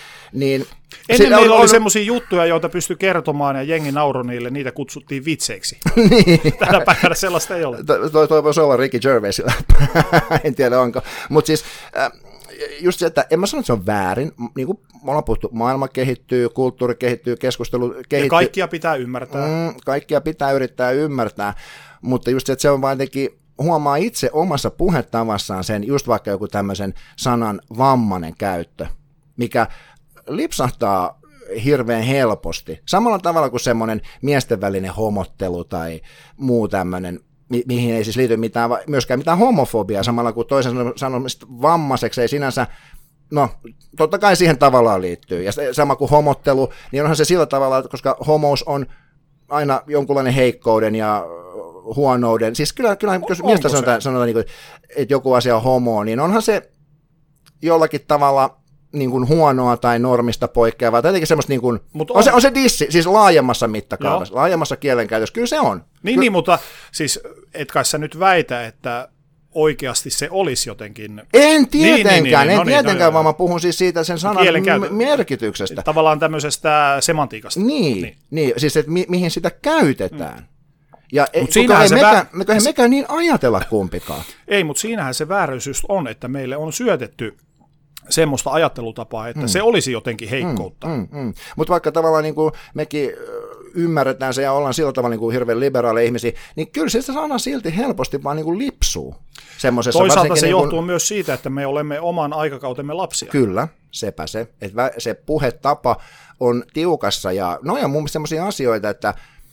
Ennen meillä oli semmoisia juttuja, joita pystyi kertomaan ja jengi nauroi niille, niitä kutsuttiin vitseiksi. Niin. Tänä päivänä sellaista ei ole. Toi voisi olla Ricky Gervaisilla, en tiedä onko. Mutta siis just se, että en mä sano, että se on väärin. Niin kuin me ollaan puhuttu, maailma kehittyy, kulttuuri kehittyy, keskustelu kehittyy. Ja kaikkia pitää ymmärtää. Kaikkia pitää yrittää ymmärtää, mutta just se, että se on vaan jotenkin, huomaa itse omassa puhetavassaan sen, just vaikka joku tämmöisen sanan vammainen käyttö, mikä lipsahtaa hirveän helposti. Samalla tavalla kuin semmoinen miesten välinen homottelu tai muu tämmöinen, mihin ei siis liity myöskään mitään homofobiaa, samalla kuin toisen sanomista vammaiseksi ei sinänsä, no totta kai siihen tavallaan liittyy. Ja sama kuin homottelu, niin onhan se sillä tavalla, koska homous on aina jonkunlainen heikkouden ja huonouden. Siis kyllä jos miestä sanotaan, että joku asia on homo, niin onhan se jollakin tavalla niin kuin huonoa tai normista poikkeavaa, tai jotenkin semmoista, niin kuin, on se dissi, siis laajemmassa mittakaavassa, laajemmassa kielenkäytössä, kyllä se on. Niin, mutta siis et kai sä nyt väitä, että oikeasti se olisi jotenkin. En tietenkään, vaan mä puhun siis siitä sen sanan merkityksestä. Tavallaan tämmöisestä semantiikasta. Niin, siis että mihin sitä käytetään. Ja eihän mekään niin ajatella kumpikaan. Ei, mutta siinähän se vääryys just on, että meille on syötetty semmoista ajattelutapaa, että se olisi jotenkin heikkoutta. Mutta vaikka tavallaan niin kuin mekin ymmärretään se ja ollaan sillä tavalla niin kuin hirveän liberaaleja ihmisiä, niin kyllä se sana silti helposti vaan niin kuin lipsuu. Toisaalta se johtuu myös siitä, että me olemme oman aikakautemme lapsia. Kyllä, sepä se. Että se puhetapa on tiukassa ja no ja mun mielestä semmoisia asioita, että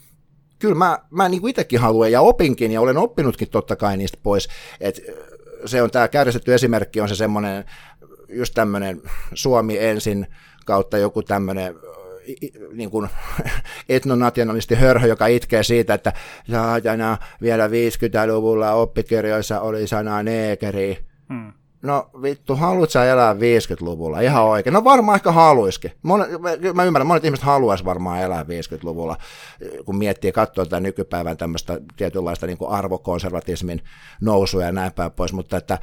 kyllä mä niin kuin itsekin haluan ja opinkin ja olen oppinutkin totta kai niistä pois, että se on tämä kärjistetty esimerkki, on se semmoinen just tämmöinen Suomi ensin kautta joku tämmöinen niin kuin etnonationalisti hörhö, joka itkee siitä, että saatana vielä 50-luvulla oppikirjoissa oli sana neekeri. No vittu, haluat sä elää 50-luvulla? Ihan oikein. No varmaan ehkä haluisikin. Mä ymmärrän, monet ihmiset haluaisi varmaan elää 50-luvulla, kun miettii ja katsoo tätä nykypäivän tämmöistä tietynlaista niin kuin arvokonservatismin nousua ja näin päin pois, mutta että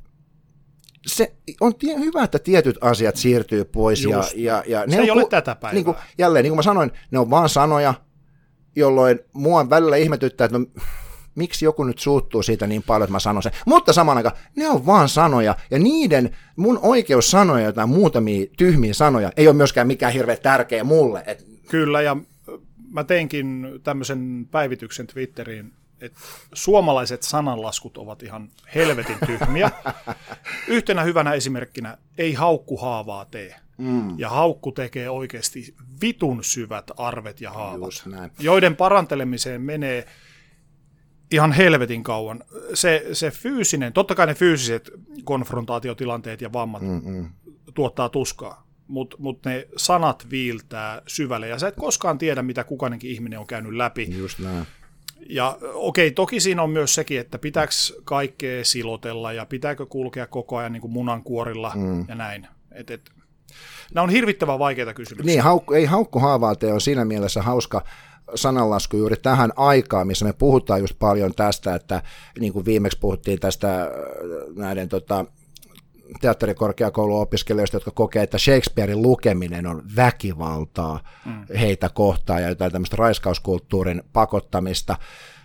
se on hyvä, että tietyt asiat siirtyy pois. Ja se ei ole tätä päivää. Niin kuin, jälleen, niin kuin mä sanoin, ne on vaan sanoja, jolloin mua välillä ihmetyttää, että no, miksi joku nyt suuttuu siitä niin paljon, että mä sanon sen. Mutta samaan aikaan ne on vaan sanoja, ja niiden mun oikeus sanoa jotain muutamia tyhmiä sanoja ei ole myöskään mikään hirveän tärkeä mulle. Kyllä, ja mä teinkin tämmöisen päivityksen Twitteriin, että suomalaiset sananlaskut ovat ihan helvetin tyhmiä. Yhtenä hyvänä esimerkkinä, ei haukku haavaa tee. Ja haukku tekee oikeasti vitun syvät arvet ja haavat, joiden parantelemiseen menee ihan helvetin kauan. Se fyysinen, totta kai ne fyysiset konfrontaatiotilanteet ja vammat tuottaa tuskaa, mutta ne sanat viiltää syvälle, ja sä et koskaan tiedä, mitä kukainenkin ihminen on käynyt läpi. Just näin. Ja okei, toki siinä on myös sekin, että pitääkö kaikkea silotella, ja pitääkö kulkea koko ajan niin kuin munankuorilla ja näin. Nämä on hirvittävän vaikeita kysymyksiä. Niin, ei haukku haavaa tee on siinä mielessä hauska sananlasku juuri tähän aikaan, missä me puhutaan just paljon tästä, että niin kuin viimeksi puhuttiin tästä näiden teatterikorkeakouluopiskelijoista, jotka kokee, että Shakespearein lukeminen on väkivaltaa heitä kohtaan ja jotain tämmöistä raiskauskulttuurin pakottamista.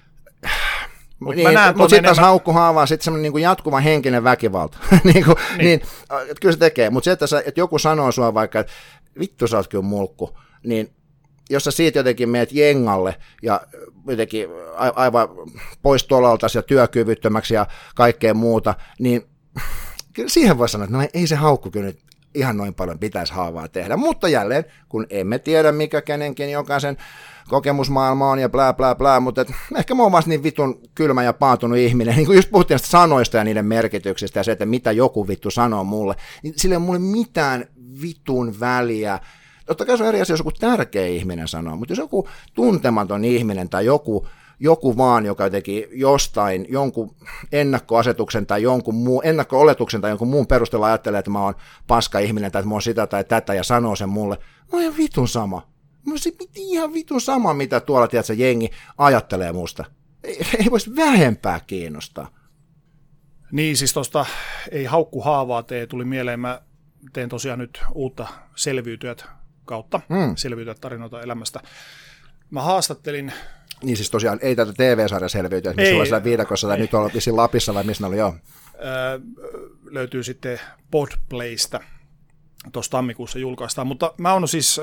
Mutta sitten taas haukku haavaa sitten semmoinen niin kuin jatkuva henkinen väkivalta. niin, kyllä se tekee, mutta se, että joku sanoo sua vaikka, että vittu sä oot kyllä mulkku, niin jos sä siitä jotenkin meet jengalle ja jotenkin aivan pois tolaltas ja työkyvyttömäksi ja kaikkea muuta, niin kyllä siihen voi sanoa, että no ei se haukku kyllä nyt ihan noin paljon pitäisi haavaa tehdä. Mutta jälleen, kun emme tiedä mikä kenenkin jokaisen kokemusmaailma on ja blää blää blää, mutta ehkä mä oon vasta niin vitun kylmä ja paatunut ihminen, niin kuin just puhuttiin näistä sanoista ja niiden merkityksistä ja se, että mitä joku vittu sanoo mulle, niin sillä ei ole mulle mitään vitun väliä. Totta kai se on eri asia, jos joku tärkeä ihminen sanoo, mutta jos joku tuntematon ihminen tai joku vaan, joka teki jostain jonkun ennakkoasetuksen tai jonkun muun ennakko-oletuksen tai jonkun muun perusteella ajattelee, että mä oon paska ihminen tai että mä oon sitä tai tätä ja sanoo sen mulle, mä oon ihan vitun sama. Mä oon ihan vitun sama, mitä tuolla tiedätkö, jengi ajattelee musta. Ei voisi vähempää kiinnostaa. Niin, siis tuosta ei haukku haavaa tee, tuli mieleen, mä teen tosiaan nyt uutta Selviytyjät kautta, Selviytyjät tarinoita elämästä. Mä haastattelin... Niin siis tosiaan ei tätä TV-sarja Selviytyjät, missä ollaan siellä viidakossa, tai nyt ollaan vissiin Lapissa, vai missä ne oli, joo. Löytyy sitten Podplaysta, tuossa tammikuussa julkaistaan, mutta mä oon siis,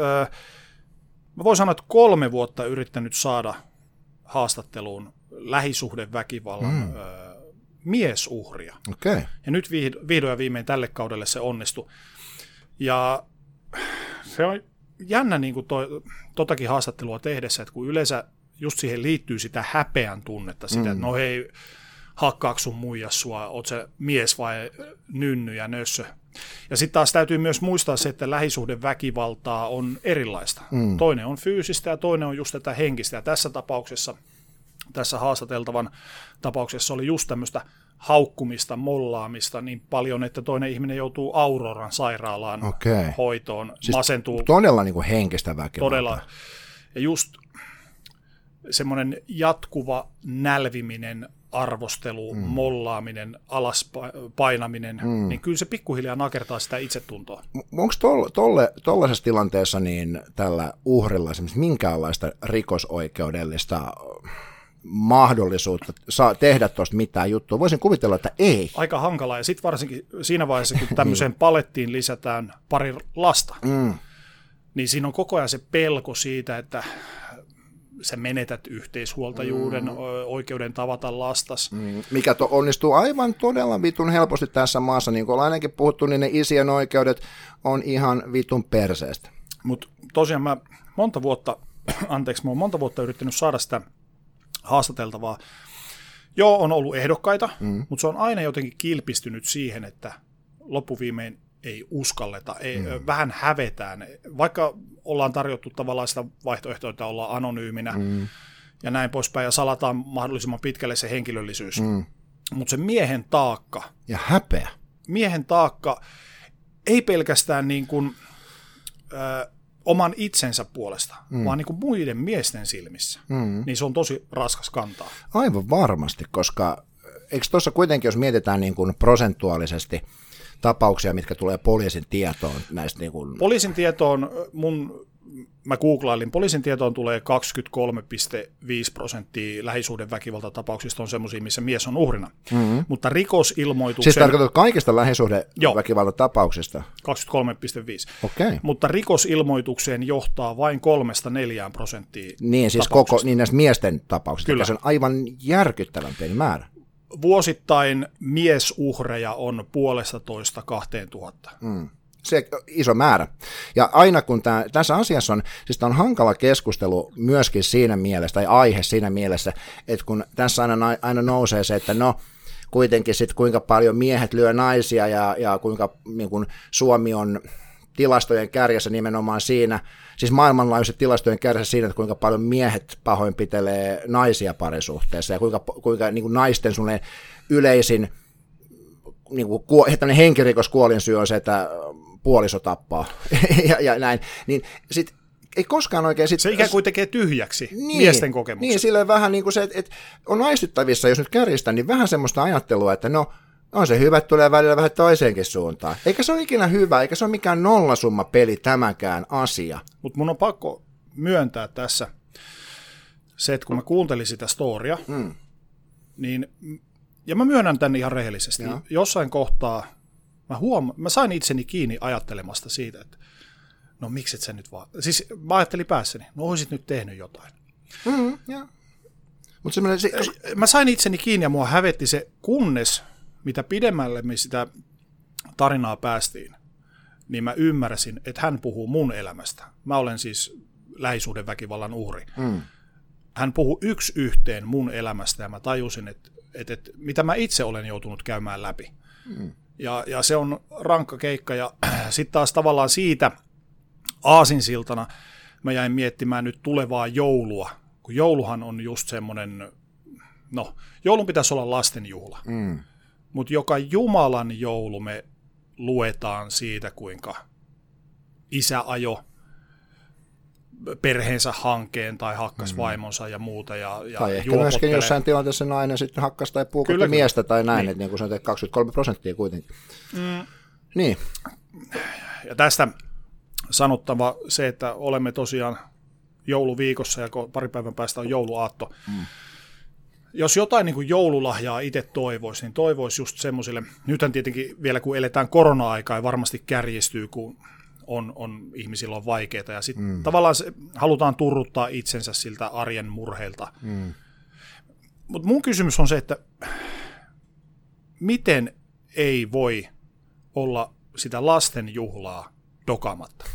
mä voin sanoa, että 3 vuotta yrittänyt saada haastatteluun lähisuhdeväkivallan miesuhria. Okay. Ja nyt vihdoin ja viimein tälle kaudelle se onnistui. Ja se on jännä niin kuin totakin haastattelua tehdessä, että kun yleensä just siihen liittyy sitä häpeän tunnetta, sitä, että no hei, hakkaako sun muijas sua, oot se mies vai nynny ja nössö. Ja sitten taas täytyy myös muistaa se, että lähisuhdeväkivaltaa on erilaista. Toinen on fyysistä ja toinen on just tätä henkistä. Ja tässä tapauksessa, tässä haastateltavan tapauksessa oli just tämmöistä haukkumista, mollaamista niin paljon, että toinen ihminen joutuu Auroran sairaalaan hoitoon, siis masentuu. Todella niin kuin henkistä väkivaltaa. Todella. Ja just semmoinen jatkuva nälviminen, arvostelu, mollaaminen, alaspainaminen, niin kyllä se pikkuhiljaa nakertaa sitä itsetuntoa. Onko tuollaisessa tilanteessa niin tällä uhrilla esimerkiksi minkäänlaista rikosoikeudellista mahdollisuutta tehdä tuosta mitään juttua? Voisin kuvitella, että ei. Aika hankalaa, ja sitten varsinkin siinä vaiheessa, kun tämmöiseen palettiin lisätään pari lasta, niin siinä on koko ajan se pelko siitä, että sä menetät yhteishuoltajuuden, oikeuden tavata lastas. Mikä onnistuu aivan todella vitun helposti tässä maassa, niin kuin ollaan ainakin puhuttu, niin ne isien oikeudet on ihan vitun perseestä. Mutta tosiaan mä monta vuotta yrittänyt saada sitä haastateltavaa. Joo, on ollut ehdokkaita, mutta se on aina jotenkin kilpistynyt siihen, että loppuviimein ei uskalleta, vähän hävetään, vaikka ollaan tarjottu tavallaan sitä vaihtoehtoa, että ollaan anonyyminä ja näin poispäin, ja salataan mahdollisimman pitkälle se henkilöllisyys. Mutta se miehen taakka. Ja häpeä. Miehen taakka ei pelkästään niin kuin, oman itsensä puolesta, vaan niin kuin muiden miesten silmissä. Niin se on tosi raskas kantaa. Aivan varmasti, koska eikö tuossa kuitenkin, jos mietitään niin kuin prosentuaalisesti tapauksia, mitkä tulee poliisin tietoon näistä niin kuin... Poliisin tietoon, mä googlailin, poliisin tietoon tulee 23,5% lähisuhdeväkivaltatapauksista on semmoisia, missä mies on uhrina. Mutta rikosilmoituksen... Siis tarkoitat kaikista lähisuhdeväkivaltatapauksista? 23,5. Okay. Mutta rikosilmoitukseen johtaa vain 3-4%. Niin, siis niin näistä miesten tapauksista, kyllä. Se on aivan järkyttävän pieni määrä. Vuosittain miesuhreja on 1,5–2,000. Se iso määrä. Ja aina kun tässä asiassa on, siis tämä on hankala keskustelu myöskin siinä mielessä, tai aihe siinä mielessä, että kun tässä aina nousee se, että no kuitenkin sitten kuinka paljon miehet lyö naisia ja kuinka niin kun Suomi on tilastojen kärjessä nimenomaan siinä, siis maailmanlaajuiset tilastojen kärjessä siinä, että kuinka paljon miehet pahoinpitelee naisia parisuhteessa ja kuinka niin kuin naisten yleisin niin kuin henkirikos kuolinsyy on se, että puoliso tappaa ja näin, niin sitten ei koskaan oikein... Se ikään kuin tekee tyhjäksi miesten kokemuksen. Niin, silleen vähän niin kuin se, että on aistittavissa, jos nyt kärjistän, niin vähän semmoista ajattelua, että no, on se hyvä, että tulee välillä vähän toiseenkin suuntaan. Eikä se ole ikinä hyvä, eikä se ole mikään nollasumma peli tämäkään asia. Mutta mun on pakko myöntää tässä se, että kun mä kuuntelin sitä storia, niin, ja mä myönnän tämän ihan rehellisesti, jossain kohtaa mä sain itseni kiinni ajattelemasta siitä, että no mikset sä nyt vaan, siis mä ajattelin päässäni, no oisit nyt tehnyt jotain. Mä sain itseni kiinni ja mua hävetti se, kunnes mitä pidemmälle me sitä tarinaa päästiin, niin mä ymmärsin, että hän puhuu mun elämästä. Mä olen siis lähisuhdeväkivallan uhri. Hän puhuu 1:1 mun elämästä ja mä tajusin, että mitä mä itse olen joutunut käymään läpi. Ja se on rankka keikka ja sitten taas tavallaan siitä aasinsiltana mä jäin miettimään nyt tulevaa joulua, kun jouluhan on just semmoinen, no joulun pitäisi olla lastenjuhla. Mutta joka Jumalan joulu me luetaan siitä, kuinka isä ajo perheensä hankeen tai hakkas vaimonsa ja muuta. Tai ehkä myöskin jossain tilanteessa nainen sitten hakkas tai puukotti miestä tai näin, niin. Että niin kuin sanotaan 23% kuitenkin. Niin. ja tästä sanottava se, että olemme tosiaan jouluviikossa ja pari päivän päästä on jouluaatto. Jos jotain niin kuin joululahjaa itse toivoisi, niin toivoisi just semmoisille, nythän tietenkin vielä kun eletään korona-aikaa ja varmasti kärjistyy, kun ihmisillä on vaikeaa ja sitten tavallaan halutaan turruttaa itsensä siltä arjen murheilta. Mutta mun kysymys on se, että miten ei voi olla sitä lasten juhlaa dokaamatta?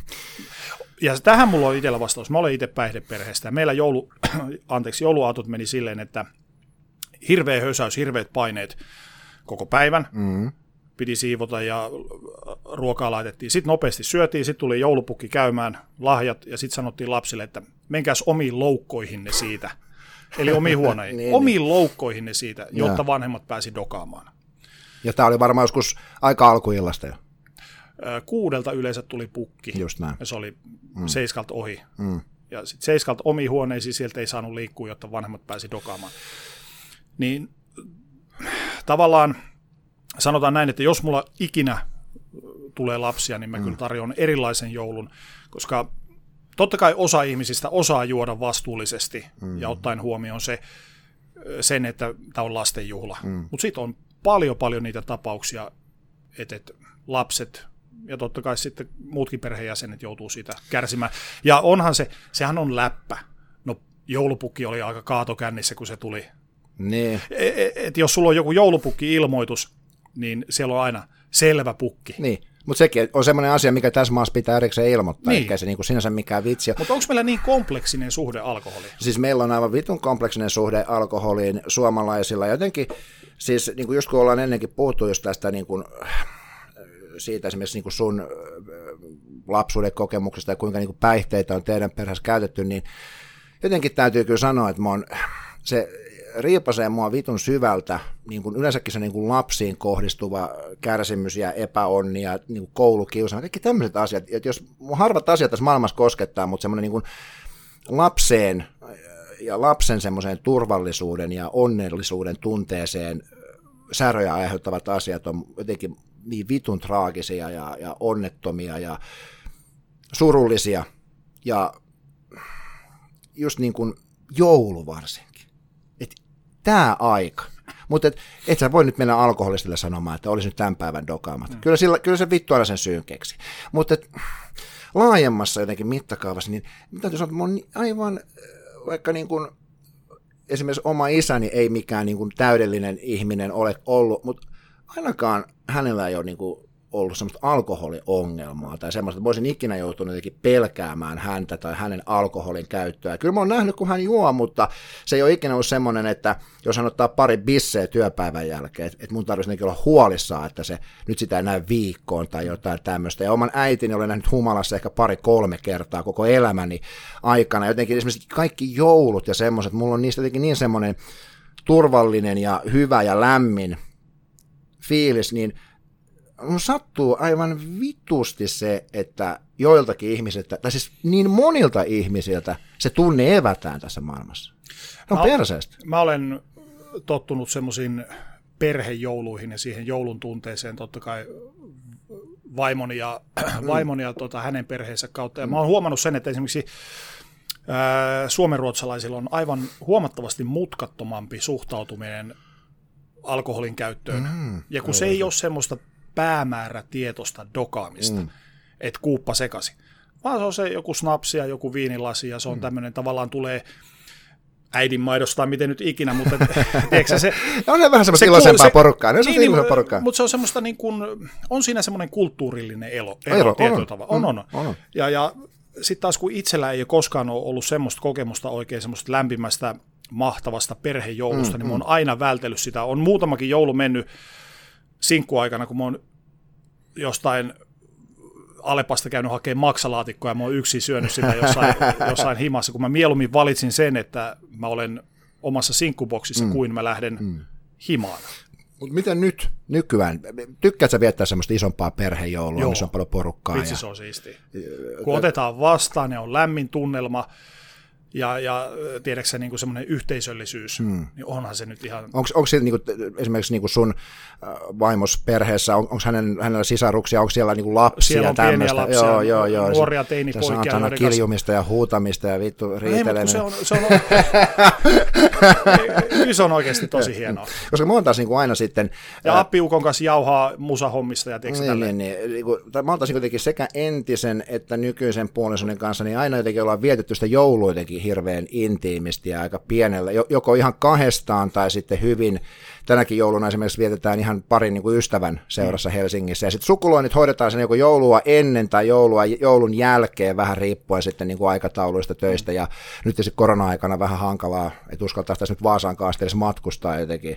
Ja tähän mulla on itsellä vastaus. Mä olen itse päihdeperheestä ja meillä jouluaatot meni silleen, että hirveä hösäys, hirveät paineet koko päivän. Piti siivota ja ruokaa laitettiin. Sitten nopeasti syötiin, sitten tuli joulupukki käymään, lahjat ja sitten sanottiin lapsille, että menkääs omiin loukkoihinne siitä. Eli omiin huoneihin. Omiin loukkoihinne siitä, jotta vanhemmat pääsi dokaamaan. Ja tämä oli varmaan joskus aika alkuillasta jo. 6 yleensä tuli pukki. Just näin. Ja se oli 7 ohi. Ja sitten 7 omiin huoneisiin sieltä ei saanut liikkua, jotta vanhemmat pääsi dokaamaan. Niin tavallaan sanotaan näin, että jos mulla ikinä tulee lapsia, niin mä kyllä tarjoan erilaisen joulun, koska totta kai osa ihmisistä osaa juoda vastuullisesti ja ottaen huomioon sen, että tämä on lastenjuhla. Mutta sitten on paljon niitä tapauksia, että lapset ja totta kai sitten muutkin perheenjäsenet joutuu siitä kärsimään. Ja onhan sehän on läppä. No joulupukki oli aika kaatokännissä, kun se tuli. Niin. Et jos sulla on joku joulupukki-ilmoitus, niin siellä on aina selvä pukki. Niin, mutta sekin on semmoinen asia, mikä tässä maassa pitää erikseen ilmoittaa, eikä se niinku sinänsä mikään vitsi. Mutta onko meillä niin kompleksinen suhde alkoholiin? Siis meillä on aivan vitun kompleksinen suhde alkoholiin suomalaisilla. Jotenkin, siis niin kuin just kun ollaan ennenkin puhuttu just tästä niin kuin, siitä esimerkiksi niin kuin sun lapsuuden kokemuksesta ja kuinka niin kuin päihteitä on teidän perheessä käytetty, niin jotenkin täytyy kyllä sanoa, että se riipasee mua vitun syvältä, niin kuin yleensäkin se niin kuin lapsiin kohdistuva kärsimys ja epäonni ja niin kuin koulukiusaaminen, kaikki tämmöiset asiat, että jos harvat asiat tässä maailmassa koskettaa, mutta semmoinen niin kuin lapseen ja lapsen semmoiseen turvallisuuden ja onnellisuuden tunteeseen säröjä aiheuttavat asiat on jotenkin niin vitun traagisia ja onnettomia ja surullisia ja just niin kuin joulu varsinkin. Tämä aika. Mutta et sä voi nyt mennä alkoholistille sanomaan, että olisi nyt tämän päivän dokaamat. Kyllä se vittu aina sen syyn keksi. Mutta laajemmassa jotenkin mittakaavassa, niin täytyy sanoa, että mä oon aivan, vaikka niin kuin, esimerkiksi oma isäni ei mikään niin kuin täydellinen ihminen ole ollut, mutta ainakaan hänellä ei ole niin kuin ollut semmoista alkoholiongelmaa tai semmoista, että voisin ikinä joutunut jotenkin pelkäämään häntä tai hänen alkoholin käyttöä. Kyllä mä oon nähnyt, kun hän juo, mutta se ei ole ikinä ollut semmoinen, että jos hän ottaa pari bisseä työpäivän jälkeen, että mun tarvitsisi olla huolissaan, että se nyt sitä ei näe viikkoon tai jotain tämmöistä. Ja oman äitini olen nähnyt humalassa ehkä 2-3 kertaa koko elämäni aikana. Jotenkin esimerkiksi kaikki joulut ja semmoiset, mulla on niistä jotenkin niin semmoinen turvallinen ja hyvä ja lämmin fiilis, niin sattuu aivan vitusti se, että joiltakin ihmisiltä, tai siis niin monilta ihmisiltä se tunne evätään tässä maailmassa. On perseestä. Mä olen tottunut semmoisiin perhejouluihin ja siihen joulun tunteeseen totta kai vaimoni ja hänen perheensä kautta. Ja mä oon huomannut sen, että esimerkiksi suomenruotsalaisilla on aivan huomattavasti mutkattomampi suhtautuminen alkoholin käyttöön. Ja kun se ei ole semmoista päämäärätietoista dokaamista, että kuuppa sekaisin. Vaan se on se joku snapsi ja joku viinilasi ja se on tämmöinen tavallaan tulee äidinmaidosta tai miten nyt ikinä, mutta tiedätkö se... on ne vähän semmoista iloisempaa porukkaa. Mutta se on semmoista niin kuin, on siinä semmoinen kulttuurillinen ero tietyllä tavalla. On. Ja sitten taas kun itsellä ei ole koskaan ollut semmoista kokemusta oikein semmoista lämpimästä, mahtavasta perhejoulusta, niin mä oon aina vältellyt sitä. On muutamakin joulu mennyt sinkkuaikana, kun mä oon jostain Alepasta käynyt hakemaan maksalaatikkoa ja mä oon yksin syönyt sitä jossain himassa, kun mä mieluummin valitsin sen, että mä olen omassa sinkkuboksissa kuin mä lähden himaan. Mutta miten nykyään? Tykkäätkö sä viettää semmoista isompaa perhejoulua, missä on paljon porukkaa? Vitsi, se on siistiä. Kun otetaan vastaan ja on lämmin tunnelma, ja tiedätkö se niin kuin semmoinen yhteisöllisyys, niin onhan se nyt ihan... Onko se niin kuin, esimerkiksi niin kuin sun vaimos perheessä, onko hänellä sisaruksia, onko siellä niin kuin lapsia? Siellä on pieniä lapsia, joo. nuoria teinipoikia. Se on kiljumista ja huutamista ja vittu riitelemistä. Kyllä se on oikeasti tosi hienoa. Koska mä oon taas niin kuin aina sitten... Ja appiukon kanssa jauhaa musahommista ja tiedätkö tälleen. Niin, mä oon taas kuitenkin sekä entisen että nykyisen puolisonin kanssa, niin aina jotenkin ollaan vietetty sitä joulua jotenkin hirveän intiimisti ja aika pienellä, joko ihan kahdestaan tai sitten hyvin. Tänäkin jouluna esimerkiksi vietetään ihan parin niin kuin ystävän seurassa Helsingissä, ja sitten sukuloinnit hoidetaan sen joko joulua ennen tai joulun jälkeen, vähän riippuen sitten niin kuin aikatauluista töistä, ja nyt tietysti korona-aikana vähän hankalaa, että uskaltaisi nyt Vaasaan kasteellisesti matkustaa jotenkin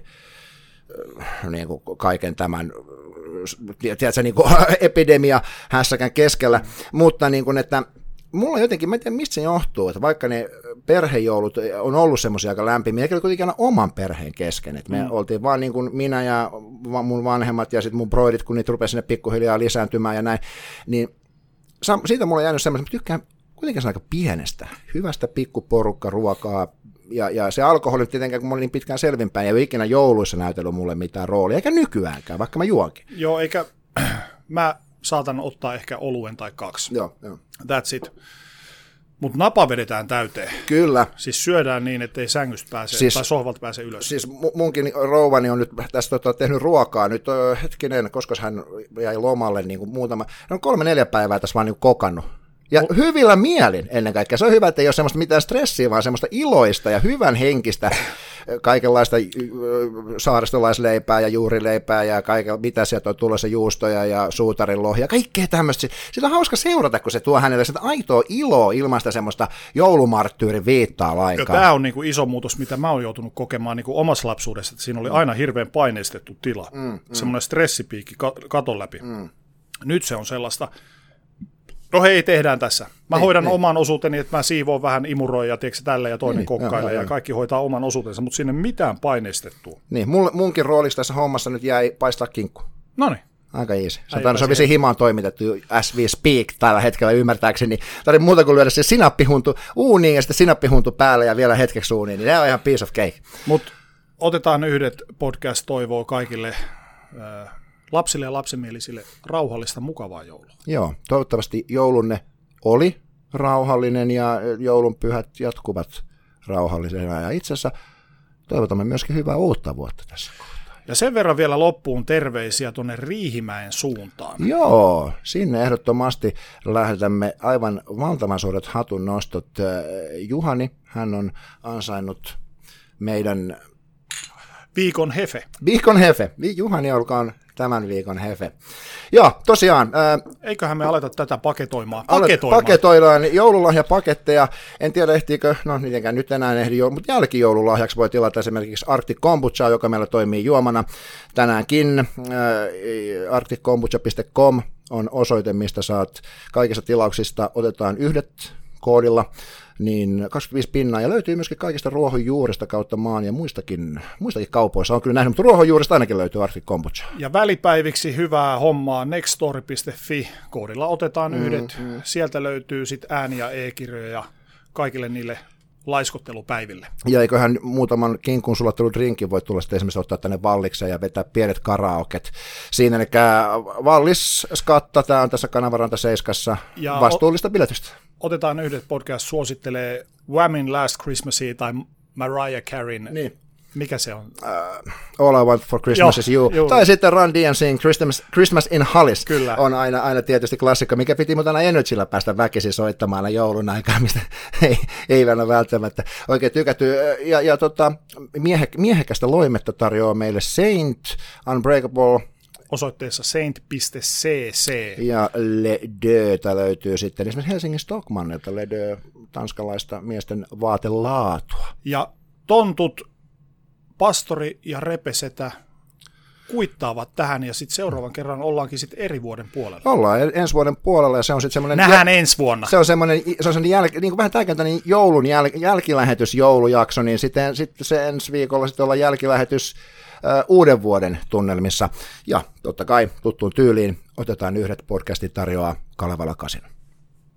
niin kuin kaiken tämän, tiedätkö, niin kuin epidemia hässäkään keskellä, mutta niin kuin, että mulla jotenkin, mä en tiedä mistä se johtuu, että vaikka ne perhejoulut on ollut semmoisia aika lämpimiä, eikä oli kuitenkin aina oman perheen kesken, että me oltiin vaan niin kuin minä ja mun vanhemmat ja sitten mun broidit, kun niitä rupesi sinne pikkuhiljaa lisääntymään ja näin, niin siitä mulla on jäänyt semmoista, että tykkään kuitenkin aika pienestä, hyvästä pikkuporukka ruokaa, ja se alkoholi tietenkään, kun mä olin niin pitkään selvinpäin, ei ole ikinä jouluissa näytellyt mulle mitään roolia, eikä nykyäänkään, vaikka mä juonkin. Joo, eikä mä saatan ottaa ehkä oluen tai 2. Joo. That's it. Mutta napa vedetään täyteen. Kyllä. Siis syödään niin, ettei sängystä pääse tai sohvalta pääse ylös. Siis munkin rouvani on nyt tästä tehnyt ruokaa. Nyt hetkinen, koska hän jäi lomalle niin kuin muutama, 3-4 päivää tässä vaan niin kuin kokannut. Ja hyvillä mielin ennen kaikkea. Se on hyvä, että ei ole semmoista mitään stressiä, vaan semmoista iloista ja hyvän henkistä kaikenlaista saaristolaisleipää ja juurileipää ja mitä sieltä on tulossa, juustoja ja suutarinlohja, kaikkea tämmöistä. Sitä on hauska seurata, kun se tuo hänelle sitä aitoa iloa ilman sitä semmoista joulumarttyyrin viittaa lainkaan. Tämä on niin kuin iso muutos, mitä mä oon joutunut kokemaan niin kuin omassa lapsuudessa, että siinä oli aina hirveän paineistettu tila, semmoinen stressipiikki katon läpi. Nyt se on sellaista... No hei, tehdään tässä. Mä hoidan oman osuuteni, että mä siivoon vähän, imuroin ja tiedätkö, tällä ja toinen kokkailee ja kaikki hoitaa oman osuutensa, mutta sinne mitään paineistettua. Niin, munkin rooliksi tässä hommassa nyt jäi paistaa kinkku. Noniin. Aika easy. Se on vissiin himaan toimitettu as we speak tällä hetkellä ymmärtääkseni. Tarvitse muuta kuin lyödä se sinappihuntu uuniin ja sitten sinappihuntu päälle ja vielä hetkeksi uuniin, niin tämä on ihan piece of cake. Mutta otetaan yhdet podcast-toivoa kaikille lapsille ja lapsimielisille rauhallista, mukavaa joulua. Joo, toivottavasti joulunne oli rauhallinen ja joulunpyhät jatkuvat rauhallisena. Ja itse asiassa toivotamme myöskin hyvää uutta vuotta tässä kohtaa. Ja sen verran vielä loppuun terveisiä tuonne Riihimäen suuntaan. Joo, sinne ehdottomasti lähetämme aivan valtavan suuret hatun nostot. Juhani, hän on ansainnut meidän... Viikon hefe. Viikon hefe. Juhani olkaan tämän viikon hefe. Joo, tosiaan. Eiköhän me aleta tätä paketoimaan. Paketoidaan joululahjapaketteja. En tiedä ehtiikö, no mitenkään nyt enää ehdi, mutta jälkijoululahjaksi voi tilata esimerkiksi Arctic Kombuchaa, joka meillä toimii juomana tänäänkin. arctickombucha.com on osoite, mistä kaikista tilauksista otetaan yhdet koodilla, niin 25 pinnaa, ja löytyy myöskin kaikista ruohonjuurista kautta maan ja muistakin kaupoissa. On kyllä nähnyt, mutta ruohonjuurista ainakin löytyy Arctic Kombucha. Ja välipäiviksi hyvää hommaa nextstory.fi, koodilla otetaan yhdet. Sieltä löytyy sitten ääni- ja e-kirjoja kaikille niille laiskottelupäiville. Ja eiköhän muutaman kinkun sulatteludrinkin voi tulla sitten esimerkiksi ottaa tänne Vallikseen ja vetää pienet karaoket. Siinä eli Vallis Skatta, tämä on tässä Kanavaranta 7 vastuullista biletystä. Otetaan yhdet podcast suosittelee Whammin Last Christmasia tai Mariah Careyn. Niin. Mikä se on? All I Want for Christmas is You. Tai sitten Run DMC:n Christmas in Hollis. Kyllä. On aina tietysti klassikko, mikä piti muuten aina Energyllä päästä väkisin soittamaan aina joulun aikaa, mistä ei vielä välttämättä oikein tykätty. Ja miehekästä loimetta tarjoaa meille Saint Unbreakable osoitteessa saint.cc. Ja Le Deuta löytyy sitten esimerkiksi Helsingin Stockmannilta, Le Deux, tanskalaista miesten vaatelaatua. Ja tontut, pastori ja repesetä kuittaavat tähän, ja sitten seuraavan kerran ollaankin sitten eri vuoden puolella. Ollaan ensi vuoden puolella, ja se on sitten semmoinen... Nähdään ensi vuonna. Se on semmoinen niin kuin vähän täykentäinen joulun jälkilähetys, joulujakso, niin sitten se ensi viikolla sitten ollaan jälkilähetys uuden vuoden tunnelmissa. Ja totta kai tuttuun tyyliin otetaan yhdet podcastit tarjoaa Kalevala 8.